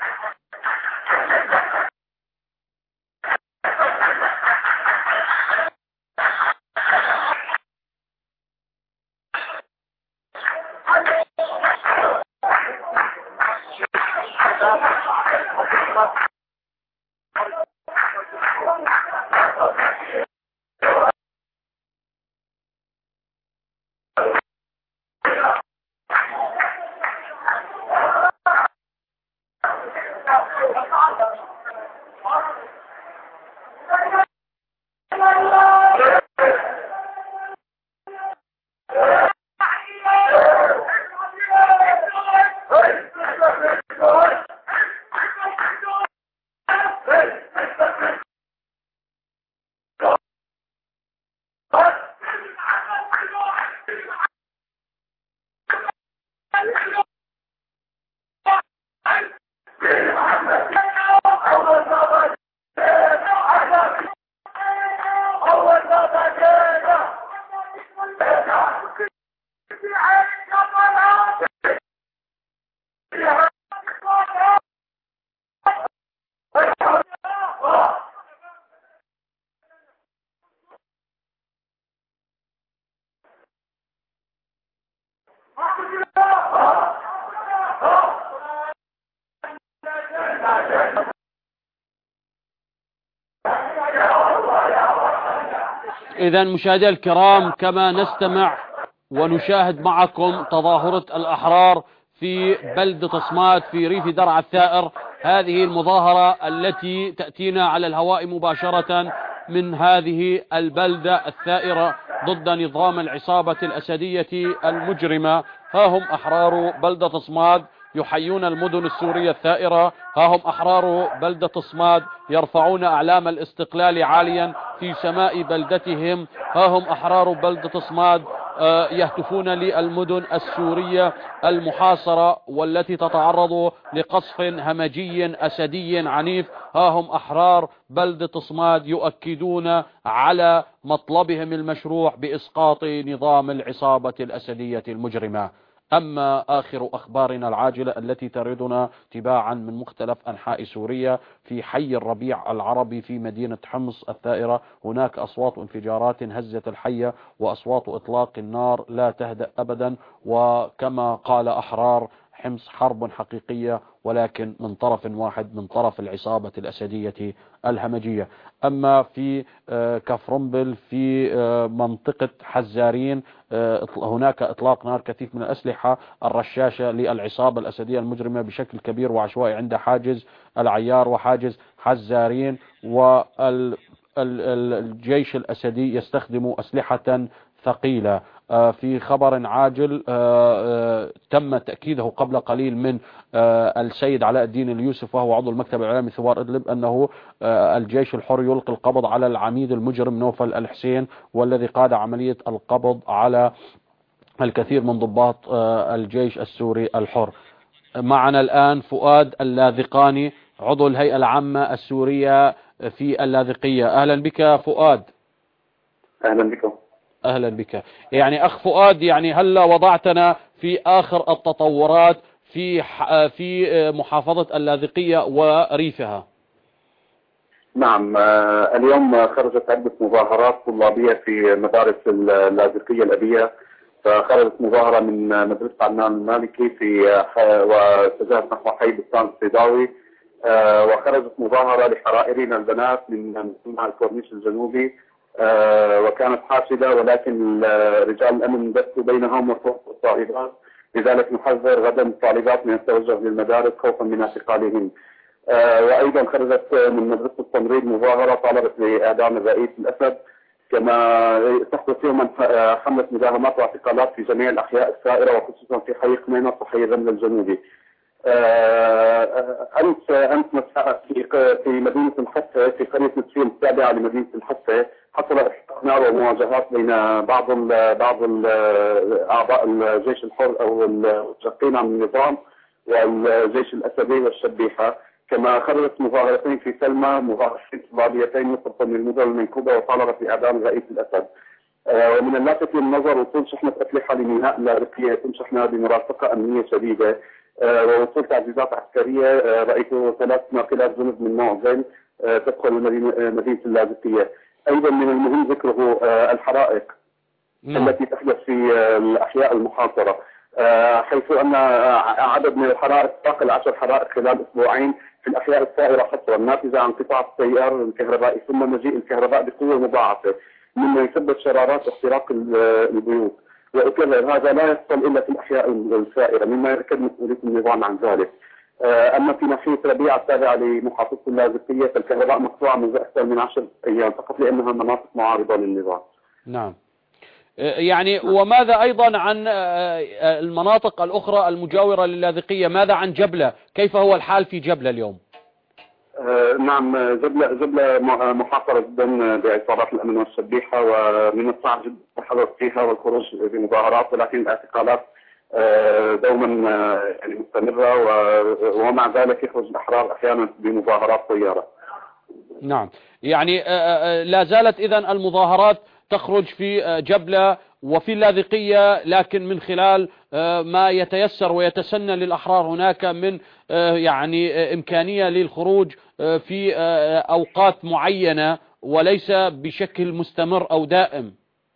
إذا مشاهدي الكرام، كما نستمع ونشاهد معكم تظاهرة الأحرار في بلدة صماد في ريف درعا الثائر، هذه المظاهرة التي تأتينا على الهواء مباشرة من هذه البلدة الثائرة ضد نظام العصابة الأسدية المجرمة. ها هم أحرار بلدة صماد يحيون المدن السورية الثائرة. ها هم أحرار بلدة صماد يرفعون أعلام الاستقلال عاليا في سماء بلدتهم. ها هم أحرار بلدة صماد يهتفون للمدن السورية المحاصرة والتي تتعرض لقصف همجي أسدي عنيف. ها هم أحرار بلدة صماد يؤكدون على مطلبهم المشروع بإسقاط نظام العصابة الأسدية المجرمة. أما آخر أخبارنا العاجلة التي تردنا تباعا من مختلف أنحاء سوريا، في حي الربيع العربي في مدينة حمص الثائرة هناك أصوات انفجارات هزت الحية وأصوات إطلاق النار لا تهدأ أبدا، وكما قال أحرار حمص حرب حقيقية ولكن من طرف واحد، من طرف العصابة الأسدية الهمجية. أما في كفرنبل في منطقة حزارين هناك إطلاق نار كثيف من الأسلحة الرشاشة للعصابة الأسدية المجرمة بشكل كبير وعشوائي عند حاجز العيار وحاجز حزارين، والجيش الأسدي يستخدم أسلحة ثقيلة. في خبر عاجل تم تأكيده قبل قليل من السيد علاء الدين اليوسف وهو عضو المكتب الإعلامي ثوار إدلب أنه الجيش الحر يلقي القبض على العميد المجرم نوفل الحسين والذي قاد عملية القبض على الكثير من ضباط الجيش السوري الحر. معنا الآن فؤاد اللاذقاني عضو الهيئة العامة السورية في اللاذقية. أهلا بك فؤاد. أهلا بكم. أهلا بك. يعني أخ فؤاد، يعني هلا وضعتنا في آخر التطورات في محافظة اللاذقية وريفها. نعم، اليوم خرجت عدة مظاهرات طلابية في مدارس اللاذقية الأبية. فخرجت مظاهرة من مدرسة عدنان المالكي واتجهت نحو حي بستان الصيداوي، وخرجت مظاهرة لحرائرنا البنات من الكورنيش الجنوبي، وكانت حاشدة ولكن رجال الأمن بثوا بينهم وفوق الطالبات، لذلك نحذر غدا الطالبات من التوجه للمدارس خوفا من اعتقالهن. وأيضا خرجت من مدرسة التمريض مظاهرة طالبت بإعدام الرئيس الأسد. كما تحدث يوما حملة مداهمات واعتقالات في جميع الأحياء الثائرة وخصوصا في حي قمينة وحي الرمل الجنوبي. أمس مساء في مدينة الحفة في قرية نسفين التابعة لمدينة الحفة حصل إحراق نار ومواجهات بين بعض أعضاء الجيش الحر أو المشقين عن النظام والجيش الأسدي والشبيحة. كما خرجت مظاهرتين في سلمى، مظاهرتين طلابيتين مختصة من المدن المنكوبة وطالبت بإعدام الرئيس الأسد. ومن اللافت للنظر وصول شحنة أسلحة لميناء اللاذقية يتم شحنها بمرافقة أمنية شديدة، ووصول تعزيزات عسكرية. رأيت 3 ناقلات جند من نوع زين تدخل مدينة اللاذقية. أيضا من المهم ذكره الحرائق التي تحدث في الأحياء المحاصرة، حيث أن عدد من الحرائق تقل 10 حرائق خلال أسبوعين في الأحياء الثائرة حصرا، ناتجة عن قطاع التيار الكهربائي ثم مجيء الكهرباء بقوة مضاعفة مما يسبب شرارات واختراق البيوت. وأكرر هذا لا يحصل إلا في الأحياء الثائرة مما يؤكد مسؤولية النظام عن ذلك. أما في ناحية ربيع التابعة لمحافظة اللاذقية فالكهرباء مقطوعة منذ أكثر من 10 أيام فقط لأنها مناطق معارضة للنظام. نعم. يعني وماذا أيضا عن المناطق الأخرى المجاورة للاذقية؟ ماذا عن جبلة؟ كيف هو الحال في جبلة اليوم؟ نعم، جبلة محاصرة جدا بعصابات الأمن والشبيحة، ومن الصعب جدا التحرك فيها والخروج بمظاهرات، ولكن الاعتقالات دوما يعني مستمرة، ومع ذلك يخرج الأحرار أحيانا بمظاهرات طيارة. نعم، يعني لا زالت إذن المظاهرات تخرج في جبلة وفي اللاذقية، لكن من خلال ما يتيسر ويتسنى للأحرار هناك من يعني إمكانية للخروج في أوقات معينة وليس بشكل مستمر أو دائم.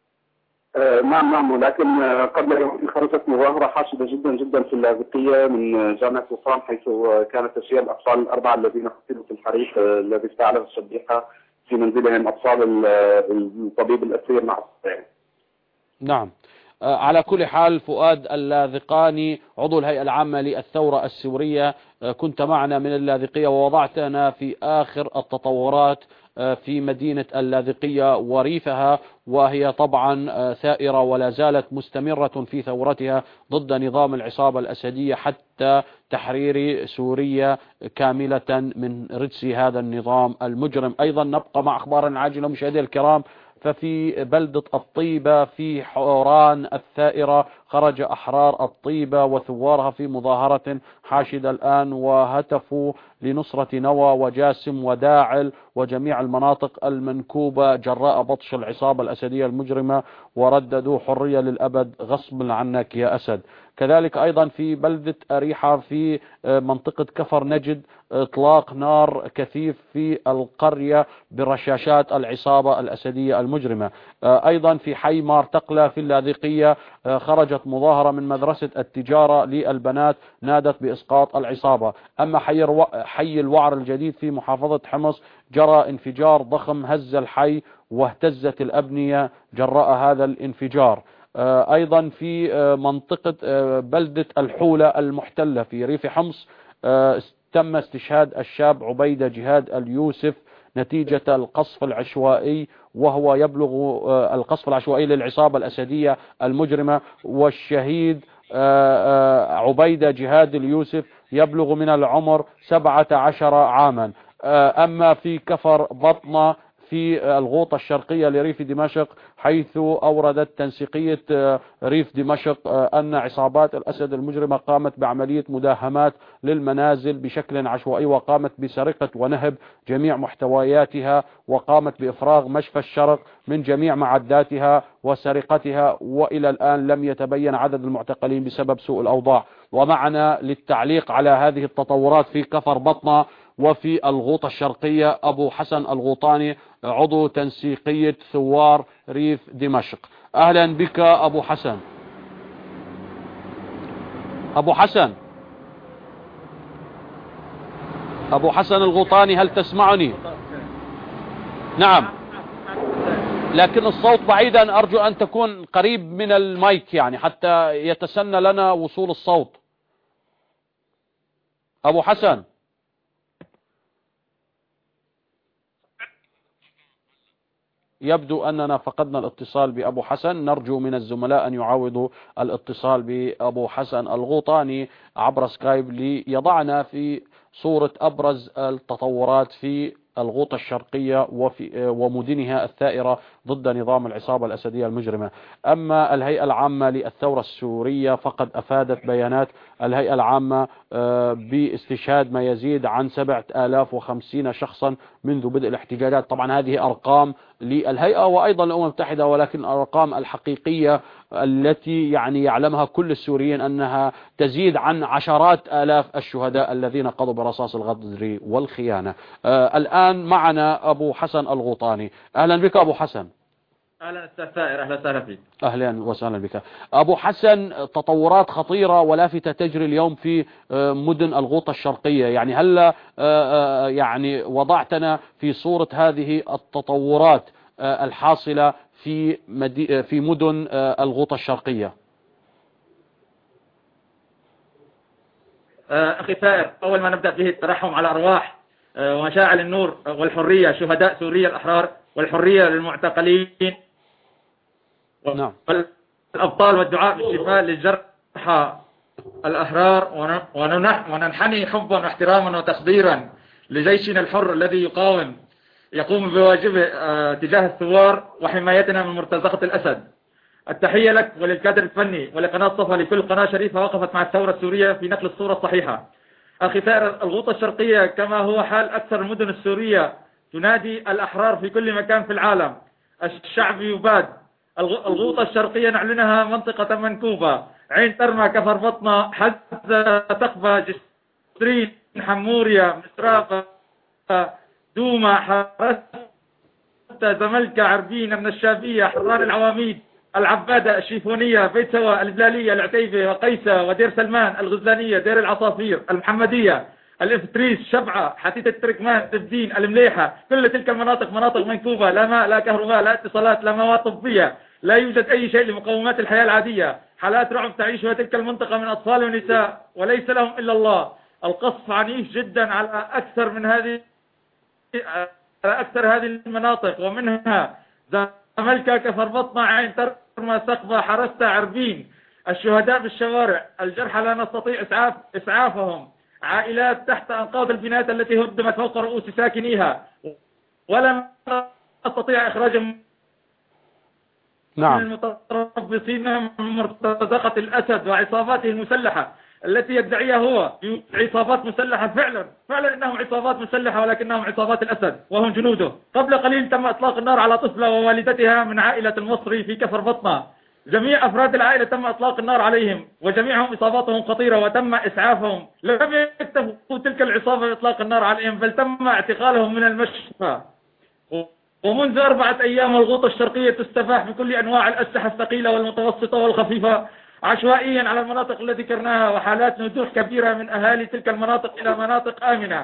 نعم، ولكن قبل يوم خرجت مظاهرة حاشدة جدا جدا في اللاذقية من جامعة وصام، حيث كانت تشييع الأطفال ال4 الذين قتلوا في الحريق الذي استعلم الشبيحة في منزلهم، أطفال الطبيب الأسير مع الصبيان. نعم. على كل حال، فؤاد اللاذقاني عضو الهيئة العامة للثورة السورية، كنت معنا من اللاذقية ووضعتنا في آخر التطورات في مدينة اللاذقية وريفها، وهي طبعا ثائرة ولا زالت مستمرة في ثورتها ضد نظام العصابة الأسدية حتى تحرير سوريا كاملة من رجس هذا النظام المجرم. أيضا نبقى مع أخبار عاجلة مشاهدي الكرام. ففي بلدة الطيبة في حوران الثائرة خرج أحرار الطيبة وثوارها في مظاهرة حاشدة الآن، وهتفوا لنصرة نوى وجاسم وداعل وجميع المناطق المنكوبة جراء بطش العصابة الأسدية المجرمة، ورددوا حرية للأبد غصب عنك يا أسد. كذلك أيضا في بلدة أريحة في منطقة كفر نجد إطلاق نار كثيف في القرية برشاشات العصابة الأسدية المجرمة. أيضا في حي مارتقلة في اللاذقية خرجت مظاهرة من مدرسة التجارة للبنات نادت بإسقاط العصابة. أما حي الوعر الجديد في محافظة حمص جرى انفجار ضخم هز الحي واهتزت الأبنية جراء هذا الانفجار. أيضا في منطقة بلدة الحولة المحتلة في ريف حمص تم استشهاد الشاب عبيدة جهاد اليوسف نتيجة القصف العشوائي، وهو يبلغ القصف العشوائي للعصابة الأسدية المجرمة، والشهيد عبيدة جهاد اليوسف يبلغ من العمر 17 عاما. أما في كفر بطنة في الغوطة الشرقية لريف دمشق، حيث أوردت تنسيقية ريف دمشق أن عصابات الأسد المجرمة قامت بعملية مداهمات للمنازل بشكل عشوائي، وقامت بسرقة ونهب جميع محتوياتها، وقامت بإفراغ مشفى الشرق من جميع معداتها وسرقتها، وإلى الآن لم يتبين عدد المعتقلين بسبب سوء الأوضاع. ومعنا للتعليق على هذه التطورات في كفر بطنة وفي الغوطة الشرقية أبو حسن الغوطاني عضو تنسيقية ثوار ريف دمشق. أهلا بك أبو حسن. أبو حسن الغوطاني، هل تسمعني؟ نعم، لكن الصوت بعيدا، أرجو أن تكون قريب من المايك يعني حتى يتسنى لنا وصول الصوت. أبو حسن. يبدو أننا فقدنا الاتصال بأبو حسن، نرجو من الزملاء أن يعاودوا الاتصال بأبو حسن الغوطاني عبر سكايب ليضعنا في صورة أبرز التطورات في الغوطة الشرقية ومدنها الثائرة ضد نظام العصابة الأسدية المجرمة. أما الهيئة العامة للثورة السورية فقد أفادت بيانات الهيئة العامة باستشهاد ما يزيد عن 7050 شخصا منذ بدء الاحتجاجات. طبعا هذه أرقام للهيئة وأيضا الأمم المتحدة، ولكن الأرقام الحقيقية التي يعني يعلمها كل السوريين أنها تزيد عن عشرات آلاف الشهداء الذين قضوا برصاص الغدر والخيانة. الآن معنا أبو حسن الغوطاني. أهلا بك أبو حسن. أهلا أستاذ ثائر، أهلا وسهلا فيك. أهلا وسهلا بك أبو حسن. تطورات خطيرة ولافتة تجري اليوم في مدن الغوطة الشرقية، يعني هل يعني وضعتنا في صورة هذه التطورات الحاصلة في مدن الغوطة الشرقية؟ أخي ثائر، أول ما نبدأ به الترحم على أرواح ومشاعل النور والحرية شهداء سوريا الأحرار، والحرية للمعتقلين والأبطال، والدعاء بالشفاء للجرحى الأحرار، وننحني حبا واحتراما وتقديرا لجيشنا الحر الذي يقوم بواجبه تجاه الثوار وحمايتنا من مرتزقة الأسد. التحية لك وللكادر الفني ولقناة صفا، لكل قناة شريفة وقفت مع الثورة السورية في نقل الصورة الصحيحة. أخي ثائر، الغوطة الشرقية كما هو حال أكثر المدن السورية تنادي الأحرار في كل مكان في العالم. الشعب يباد. الغوطة الشرقية نعلنها منطقة منكوبة: عين ترمى، كفر بطنة، حزة، تقفى، جسرين، حموريا، مسرافة، دوما، حرسة، زملكة، عربين، النشابية، حران العواميد، العبادة، الشيفونية، بيت سوا، البلالية، العتيبة، وقيسة، ودير سلمان، الغزلانية، دير العصافير، المحمدية، الإفتريس، شبعة، حتيتة التركمان، تبدين، المليحة. كل تلك المناطق مناطق منكوبة، لا ماء، لا كهرباء، لا اتصالات، لا مواد طبية. لا يوجد أي شيء لمقومات الحياة العادية. حالات رعب تعيشها تلك المنطقة من أطفال ونساء وليس لهم إلا الله. القصف عنيف جدا على أكثر هذه المناطق، ومنها زملكة، كفر بطنة، عين ترمى، سقبة، حرستة، عربين. الشهداء بالشوارع، الجرحى لا نستطيع إسعافهم، عائلات تحت أنقاض البنايات التي هدمت فوق رؤوس ساكنيها ولا نستطيع إخراجهم من المتربصين من مرتزقة الأسد وعصاباته المسلحة التي يدعيها هو عصابات مسلحة. فعلا إنهم عصابات مسلحة، ولكنهم عصابات الأسد وهم جنوده. قبل قليل تم إطلاق النار على طفلة ووالدتها من عائلة المصري في كفر بطنة. جميع أفراد العائلة تم إطلاق النار عليهم، وجميعهم إصاباتهم خطيرة وتم إسعافهم. لم يكتفوا تلك العصابة بإطلاق النار عليهم، بل تم اعتقالهم من المشفى. ومنذ 4 أيام الغوطة الشرقية تستفاح بكل أنواع الأسلحة الثقيلة والمتوسطة والخفيفة عشوائيا على المناطق التي ذكرناها، وحالات نزوح كبيرة من أهالي تلك المناطق إلى مناطق آمنة.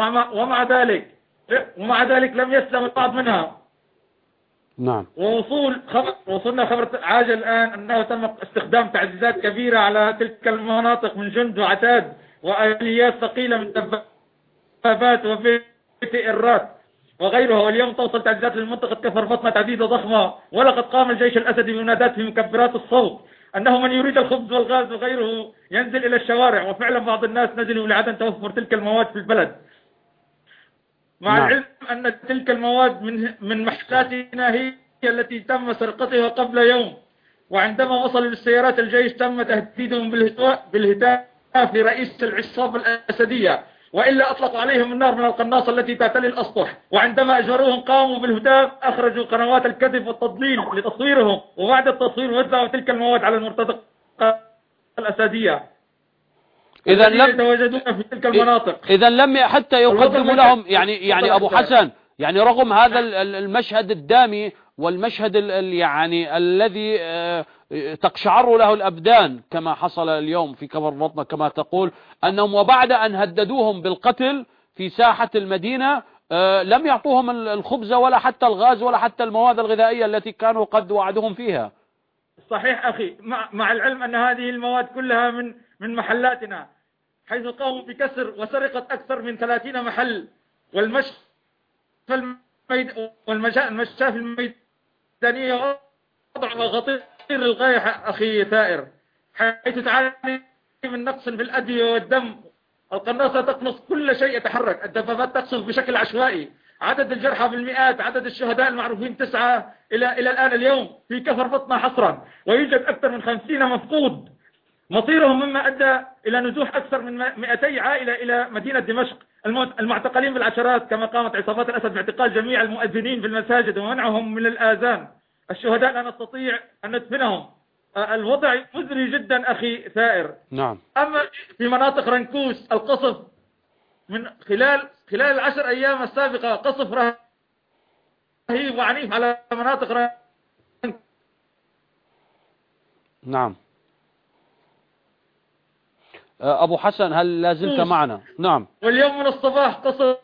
ومع ذلك لم يسلم البعض منها. نعم. وصلنا خبر عاجل الآن أنه تم استخدام تعزيزات كبيرة على تلك المناطق من جند وعتاد وآليات ثقيلة من دبابات وبيئرات وغيرها. واليوم توصل تعزيزات للمنطقة كفر بطنة تعزيزة ضخمة. ولقد قام الجيش الأسدي بمنادات في مكبرات الصوت أنه من يريد الخبز والغاز وغيره ينزل إلى الشوارع. وفعلا بعض الناس نزلوا لعدم توفر تلك المواد في البلد، مع العلم أن تلك المواد من محلاتنا هي التي تم سرقتها قبل يوم. وعندما وصلوا للسيارات الجيش تم تهديدهم بالهتاف لرئيس العصابة الأسدية، وإلا أطلقوا عليهم النار من القناصة التي تعتلي الأسطح. وعندما أجبروهم قاموا بالهتاف، أخرجوا قنوات الكذب والتضليل لتصويرهم، وبعد التصوير وزعوا تلك المواد على المرتزقة الأسدية إذا لم يتواجدون في تلك المناطق. إذا لم حتى يقدموا لهم يعني أبو حسن، يعني رغم هذا المشهد الدامي والمشهد يعني الذي تقشعر له الأبدان كما حصل اليوم في كفر بطنة كما تقول، أنهم وبعد أن هددوهم بالقتل في ساحة المدينة لم يعطوهم الخبز ولا حتى الغاز ولا حتى المواد الغذائية التي كانوا قد وعدهم فيها. صحيح أخي، مع العلم أن هذه المواد كلها من محلاتنا، حيث قاموا بكسر وسرقة أكثر من 30 محل. والمشافي الميدانية وضعها خطير للغاية أخي ثائر، حيث تعاني من نقص في الأدوية والدم. القناصة تقنص كل شيء يتحرك، الدبابات تقصف بشكل عشوائي. عدد الجرحى بالمئات، عدد الشهداء المعروفين 9 إلى الآن اليوم في كفر بطنة حصرا، ويوجد أكثر من 50 مفقود مصيرهم، مما أدى إلى نزوح أكثر من 200 عائلة إلى مدينة دمشق. المعتقلين بالعشرات، كما قامت عصابات الأسد باعتقال جميع المؤذنين في المساجد ومنعهم من الآذان. الشهداء لا نستطيع أن ندفنهم. الوضع مزري جدا أخي ثائر. نعم. أما في مناطق رنكوس القصف من خلال 10 أيام السابقة، قصف رهيب وعنيف على مناطق رنكوس. نعم. أبو حسن هل لازلت معنا؟ نعم. واليوم من الصباح قصف.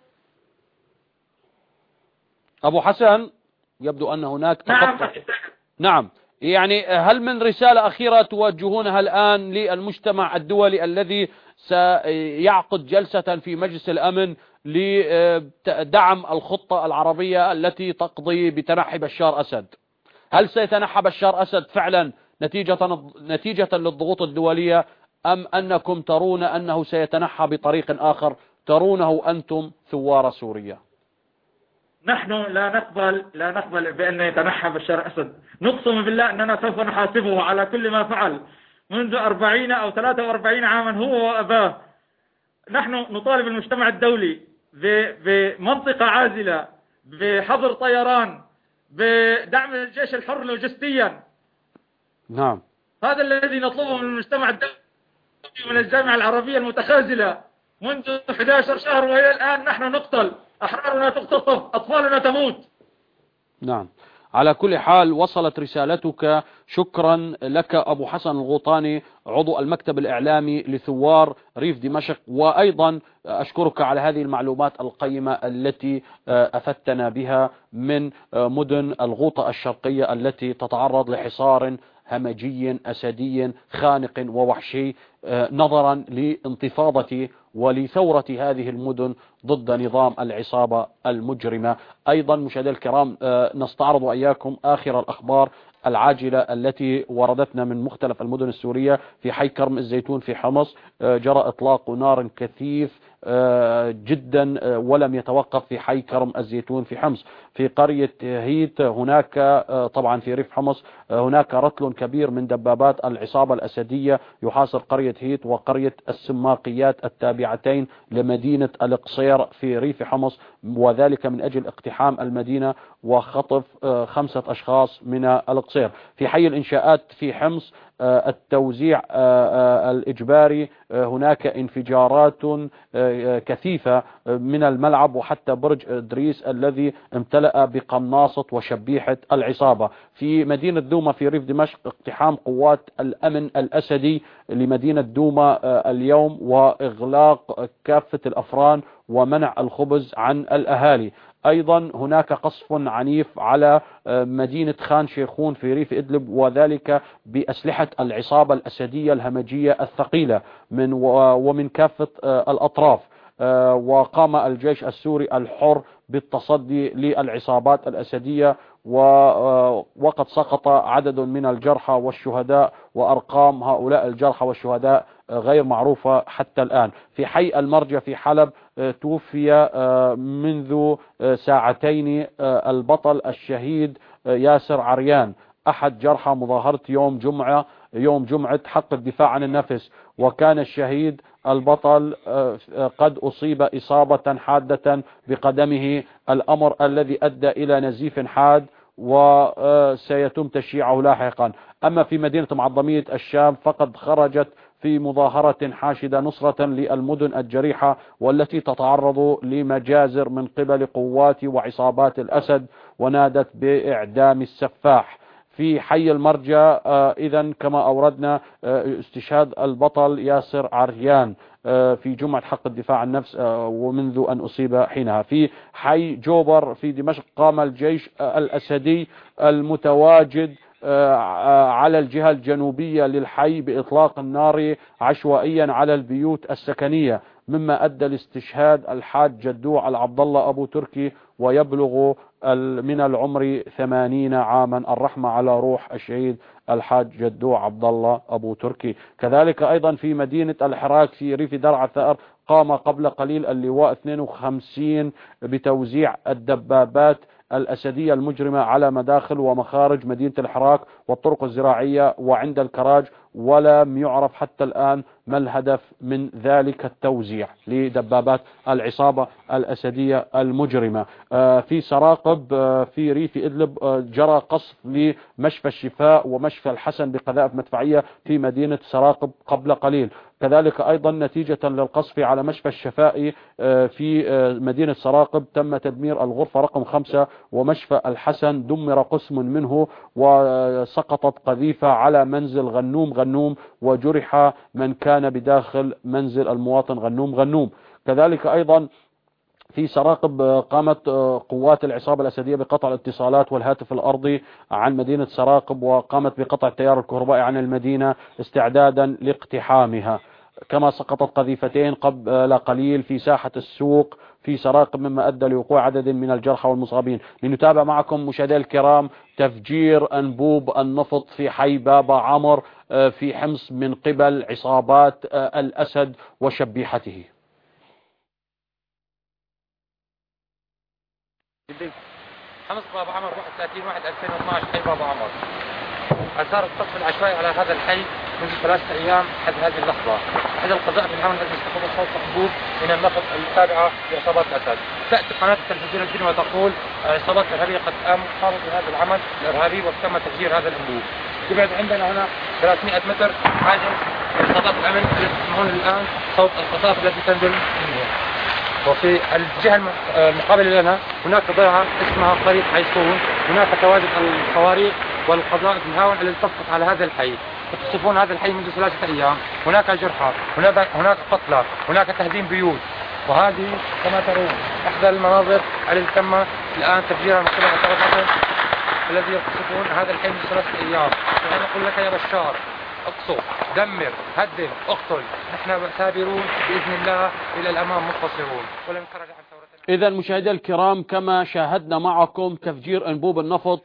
أبو حسن يبدو أن هناك تقطع. نعم. يعني هل من رسالة أخيرة توجهونها الآن للمجتمع الدولي الذي سيعقد جلسة في مجلس الأمن لدعم الخطة العربية التي تقضي بتنحي بشار أسد؟ هل سيتنحى بشار أسد فعلا نتيجة للضغوط الدولية، أم أنكم ترون أنه سيتنحى بطريق آخر ترونه أنتم ثوار سوريا؟ نحن لا نقبل بأن يتنحى بشار أسد. نقسم بالله أننا سوف نحاسبه على كل ما فعل منذ 40 أو 43 عاما هو وأباه. نحن نطالب المجتمع الدولي بمنطقة عازلة، بحظر طيران، بدعم الجيش الحر لوجستيا. نعم. هذا الذي نطلبه من المجتمع الدولي من الجامعة العربية المتخاذلة. منذ 11 شهر وإلى الآن نحن نقتل، أحرارنا تغتصب، أطفالنا تموت. نعم. على كل حال وصلت رسالتك، شكرا لك أبو حسن الغوطاني عضو المكتب الإعلامي لثوار ريف دمشق، وأيضا أشكرك على هذه المعلومات القيمة التي أفدتنا بها من مدن الغوطة الشرقية التي تتعرض لحصار همجي أسدي خانق ووحشي نظرا لانتفاضة ولثورة هذه المدن ضد نظام العصابة المجرمة. أيضا مشاهدينا الكرام نستعرض وإياكم آخر الأخبار العاجلة التي وردتنا من مختلف المدن السورية. في حي كرم الزيتون في حمص جرى إطلاق نار كثيف جدا ولم يتوقف في حي كرم الزيتون في حمص. في قرية هيت هناك طبعا في ريف حمص هناك رتل كبير من دبابات العصابة الأسدية يحاصر قرية هيت وقرية السماقيات التابعتين لمدينة القصير في ريف حمص، وذلك من أجل اقتحام المدينة وخطف 5 أشخاص من القصير. في حي الإنشاءات في حمص التوزيع الإجباري هناك انفجارات كثيفة من الملعب وحتى برج إدريس الذي امتلأ بقناصة وشبيحة العصابة. في مدينة دوما في ريف دمشق اقتحام قوات الأمن الأسدي لمدينة دوما اليوم وإغلاق كافة الأفران ومنع الخبز عن الأهالي. أيضا هناك قصف عنيف على مدينة خان شيخون في ريف إدلب وذلك بأسلحة العصابة الأسدية الهمجية الثقيلة ومن كافة الأطراف. وقام الجيش السوري الحر بالتصدي للعصابات الأسدية وقد سقط عدد من الجرحى والشهداء، وأرقام هؤلاء الجرحى والشهداء غير معروفة حتى الآن. في حي المرجة في حلب توفي منذ ساعتين البطل الشهيد ياسر عريان أحد جرحى مظاهرة يوم جمعة حق الدفاع عن النفس، وكان الشهيد البطل قد أصيب إصابة حادة بقدمه، الأمر الذي أدى إلى نزيف حاد وسيتم تشييعه لاحقا. أما في مدينة معظمية الشام فقد خرجت في مظاهرة حاشدة نصرة للمدن الجريحة والتي تتعرض لمجازر من قبل قوات وعصابات الأسد ونادت بإعدام السفاح. في حي المرجة إذن كما أوردنا استشهاد البطل ياسر عريان في جمعة حق الدفاع عن النفس ومنذ أن أصيب حينها. في حي جوبر في دمشق قام الجيش الأسدي المتواجد على الجهة الجنوبية للحي بإطلاق النار عشوائيا على البيوت السكنية، مما أدى لاستشهاد الحاج جدوع العبد الله أبو تركي ويبلغ من العمر 80 عاما. الرحمة على روح الشهيد الحاج جدوع عبد الله أبو تركي. كذلك أيضا في مدينة الحراك في ريف درعا الثائر قام قبل قليل اللواء 52 بتوزيع الدبابات الأسدية المجرمة على مداخل ومخارج مدينة الحراك والطرق الزراعية وعند الكراج، ولم يعرف حتى الآن ما الهدف من ذلك التوزيع لدبابات العصابة الأسدية المجرمة. في سراقب في ريف إدلب جرى قصف لمشفى الشفاء ومشفى الحسن بقذائف مدفعية في مدينة سراقب قبل قليل. كذلك أيضا نتيجة للقصف على مشفى الشفاء في مدينة سراقب تم تدمير الغرفة رقم 5 ومشفى الحسن دمر قسم منه وسقطت قذيفة على منزل غنوم وجرح من كان بداخل منزل المواطن غنوم. كذلك أيضا في سراقب قامت قوات العصابة الأسدية بقطع الاتصالات والهاتف الأرضي عن مدينة سراقب وقامت بقطع التيار الكهربائي عن المدينة استعدادا لاقتحامها. كما سقطت قذيفتين قبل قليل في ساحة السوق في سراقب مما أدى لوقوع عدد من الجرحى والمصابين. لنتابع معكم مشاهدينا الكرام تفجير أنبوب النفط في حي بابا عمر في حمص من قبل عصابات الأسد وشبيحته. حمص بابا عمر 31/1/2012 حي بابا عمر. أثار القصف العشوائي على هذا الحي منذ 3 أيام حد هذه اللحظة. إذا القذائف الحامل التي استخدمت فوق حبوب من النفط التابعة لعصابات الأسد. تأتي قناة التلفزيون الديني وتقول عصابات إرهابية قد قامت بهذا العمل الإرهابي وتم تفجير هذا الأنبوب. يبعد عندنا هنا 300 متر حاجز عصابات الأمن تسمعون الآن صوت القصائف التي تنزل منها. وفي الجهة المقابلة لنا هناك ضيعة اسمها قرية حيصون هناك تواجد الخواريق والقذائف الهاون التي تسقط على هذا الحي، وتصفون هذا الحي منذ 3 أيام. هناك جرحى، هناك قتلى، هناك تهديم بيوت، وهذه كما ترون إحدى المناظر التي تم الآن تفجيرها من قبل الطرف الذي يقصفون هذا الحي منذ 3 أيام. ونحن نقول لك يا بشار اقصف، دمر، هدم، اقتل، نحن سابرون بإذن الله إلى الأمام منتصرون ولن نتراجع عن ثورتنا. إذا مشاهدي الكرام، كما شاهدنا معكم تفجير أنبوب النفط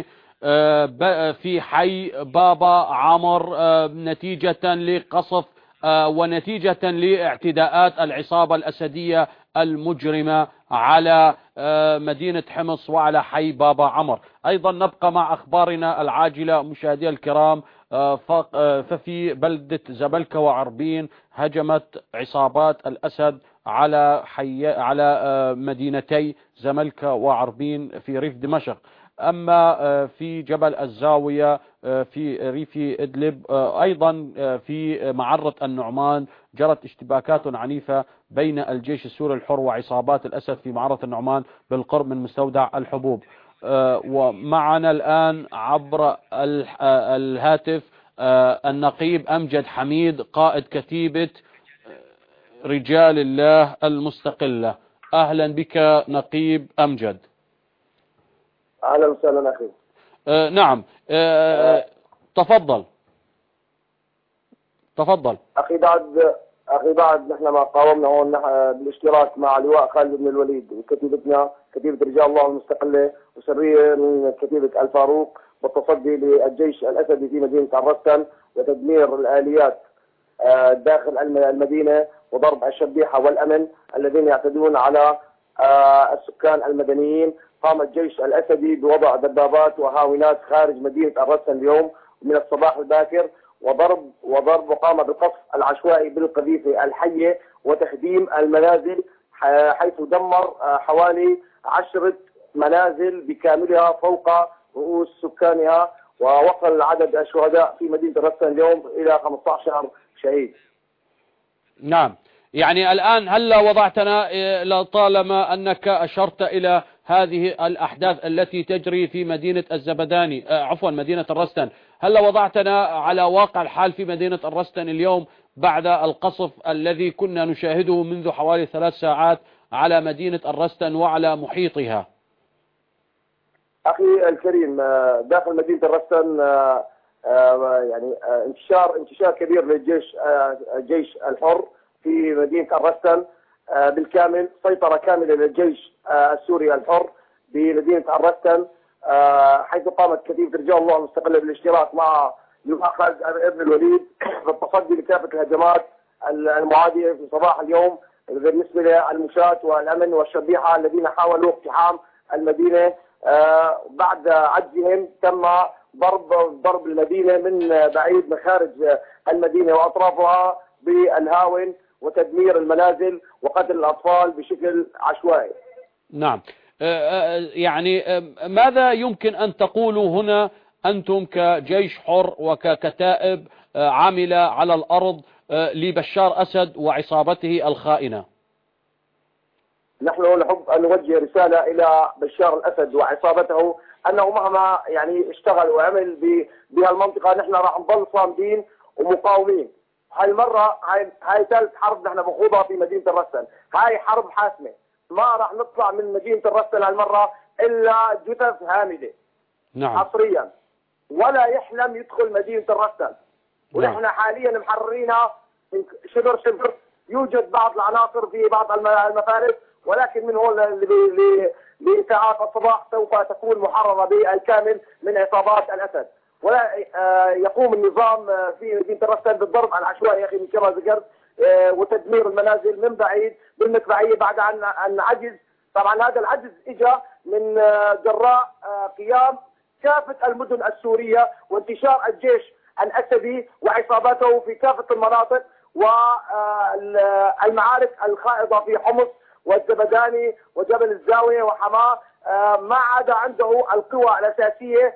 في حي بابا عمر نتيجة لقصف ونتيجة لاعتداءات العصابة الأسدية المجرمة على مدينة حمص وعلى حي بابا عمر. أيضا نبقى مع أخبارنا العاجلة مشاهدي الكرام. ففي بلدة زبلكة وعربين هجمت عصابات الأسد على مدينتي زملكة وعربين في ريف دمشق. أما في جبل الزاوية في ريف إدلب أيضا في معرة النعمان جرت اشتباكات عنيفة بين الجيش السوري الحر وعصابات الأسد في معرة النعمان بالقرب من مستودع الحبوب. ومعنا الآن عبر الهاتف النقيب أمجد حميد قائد كتيبة رجال الله المستقلة. أهلا بك نقيب أمجد. أهلا وسهلا أخي. نعم، تفضل. أخي بعد نحن ما قاومنا هون بالاشتراك مع لواء خالد بن الوليد وكتيبتنا كتيبة رجال الله المستقلة وسرية من كتيبة الفاروق والتصدي للجيش الأسدي في مدينة الرستن وتدمير الآليات داخل المدينة وضرب الشبيحة والأمن الذين يعتدون على السكان المدنيين. قام الجيش الأسدي بوضع دبابات وهاونات خارج مدينة الرستن اليوم من الصباح الباكر وقام بالقصف العشوائي بالقذيفة الحية وتخديم المنازل، حيث دمر حوالي 10 منازل بكاملها فوق رؤوس سكانها، ووصل عدد الشهداء في مدينة الرستن اليوم إلى 15 شهيد. نعم، يعني الآن هل وضعتنا لطالما أنك أشرت إلى هذه الأحداث التي تجري في مدينة الزبداني مدينة الرستن، هل وضعتنا على واقع الحال في مدينة الرستن اليوم بعد القصف الذي كنا نشاهده منذ حوالي 3 ساعات على مدينة الرستن وعلى محيطها؟ أخي الكريم، داخل مدينة الرستن يعني انتشار كبير للجيش الجيش الحر في مدينة الرستن بالكامل، سيطرة كاملة للجيش السوري الحر بمدينة الرستن، حيث قامت كتيبة رجال الله المستقلة بالاشتراك مع لواء خالد بن الوليد بالتصدي لكافة الهجمات المعادية في صباح اليوم بالنسبة للمشاة والأمن والشبيحة الذين حاولوا اقتحام المدينة. بعد عجزهم تم ضرب المدينة من بعيد مخارج المدينة وأطرافها بالهاون وتدمير المنازل وقتل الأطفال بشكل عشوائي. نعم، يعني ماذا يمكن أن تقولوا هنا أنتم كجيش حر وككتائب عاملة على الأرض لبشار أسد وعصابته الخائنة؟ نحن نحب أن نوجه رسالة إلى بشار الأسد وعصابته أنه مهما يعني اشتغل وعمل بهالمنطقة نحن راح نضل صامدين ومقاومين. هاي المرة هاي ثالث حرب نحن بخوضها في مدينة الرستن، هاي حرب حاسمة، ما راح نطلع من مدينة الرستن هالمرة إلا جثث هامدة. نعم. حصريا، ولا يحلم يدخل مدينة الرستن. ونحن حاليا محررينها شبر شبر. يوجد بعض العناصر في بعض المفارق، ولكن من هون لساعات الصباح سوف تكون محررة بالكامل من عصابات الأسد. ولا يقوم النظام في مدينة الرستن بالضرب العشوائي أخي كما ذكرت وتدمير المنازل من بعيد بالمدفعية بعد عن عجز. طبعا هذا العجز اجى من جراء قيام كافة المدن السورية وانتشار الجيش الأسدي وعصاباته في كافة المناطق والمعارك الخائضة في حمص والزبداني وجبل الزاوية وحماه. ما عاد عنده القوى الأساسية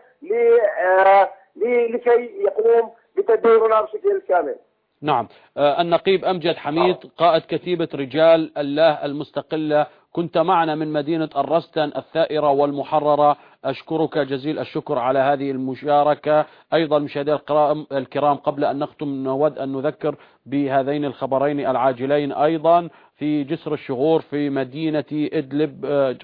لكي يقوم بتدميرنا بشكل كامل. نعم، النقيب أمجد حميد قائد كتيبة رجال الله المستقلة، كنت معنا من مدينة الرستن الثائرة والمحررة أشكرك جزيل الشكر على هذه المشاركة. أيضا مشاهدينا الكرام، قبل أن نختم نود أن نذكر بهذين الخبرين العاجلين. أيضا في جسر الشغور في مدينة إدلب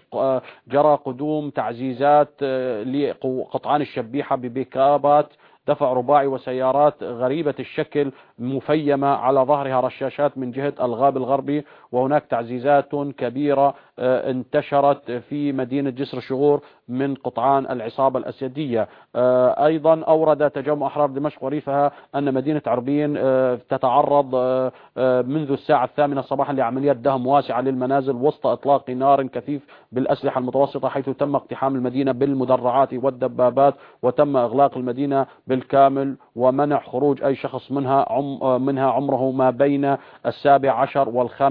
جرى قدوم تعزيزات لقطعان الشبيحة ببيكابات دفع رباعي وسيارات غريبة الشكل مفيمة على ظهرها رشاشات من جهة الغاب الغربي، وهناك تعزيزات كبيرة انتشرت في مدينة جسر الشغور من قطعان العصابة الأسدية. أيضا أورد تجمع أحرار دمشق وريفها أن مدينة عربين تتعرض منذ الساعة 8 صباحا لعمليات دهم واسعة للمنازل وسط إطلاق نار كثيف بالأسلحة المتوسطة، حيث تم اقتحام المدينة بالمدرعات والدبابات، وتم إغلاق المدينة بالكامل ومنع خروج أي شخص منها عمره ما بين 17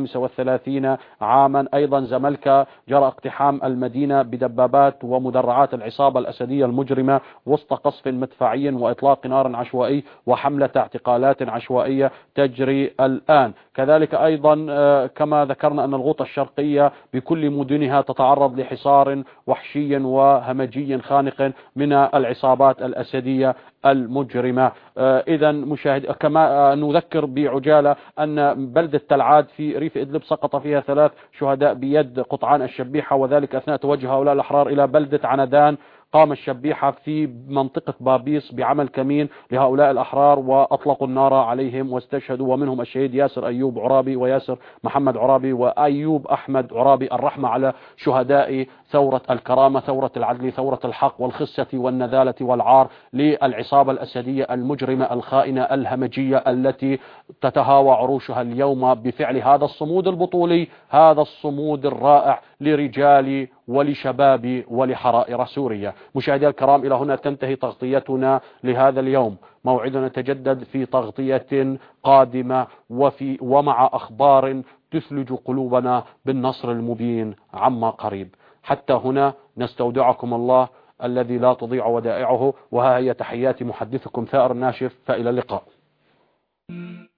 و35 عاما. أيضا زملكا جرى اقتحام المدينة بدبابات ومدرعات العصابة الأسدية المجرمة وسط قصف مدفعي وإطلاق نار عشوائي وحملة اعتقالات عشوائية تجري الآن. كذلك أيضا كما ذكرنا أن الغوطة الشرقية بكل مدنها تتعرض لحصار وحشي وهمجي خانق من العصابات الأسدية المجرمة. إذا مشاهد، كما نذكر بعجالة أن بلدة تلعاد في ريف إدلب سقط فيها 3 شهداء بيد قطعان الشبيحة، وذلك أثناء توجه هؤلاء الأحرار إلى بلدة عنادان. قام الشبيحة في منطقة بابيس بعمل كمين لهؤلاء الأحرار وأطلقوا النار عليهم واستشهدوا، ومنهم الشهيد ياسر أيوب عرابي وياسر محمد عرابي وأيوب أحمد عرابي. الرحمة على شهداء ثورة الكرامة، ثورة العدل، ثورة الحق والخسة والنذالة والعار للعصابة الأسدية المجرمة الخائنة الهمجية التي تتهاوى عروشها اليوم بفعل هذا الصمود البطولي، هذا الصمود الرائع لرجال ولشباب ولحرائر سوريا. مشاهدي الكرام، إلى هنا تنتهي تغطيتنا لهذا اليوم. موعدنا يتجدد في تغطية قادمة ومع أخبار تثلج قلوبنا بالنصر المبين عما قريب. حتى هنا نستودعكم الله الذي لا تضيع ودائعه، وها هي تحيات محدثكم ثائر الناشف، فإلى اللقاء.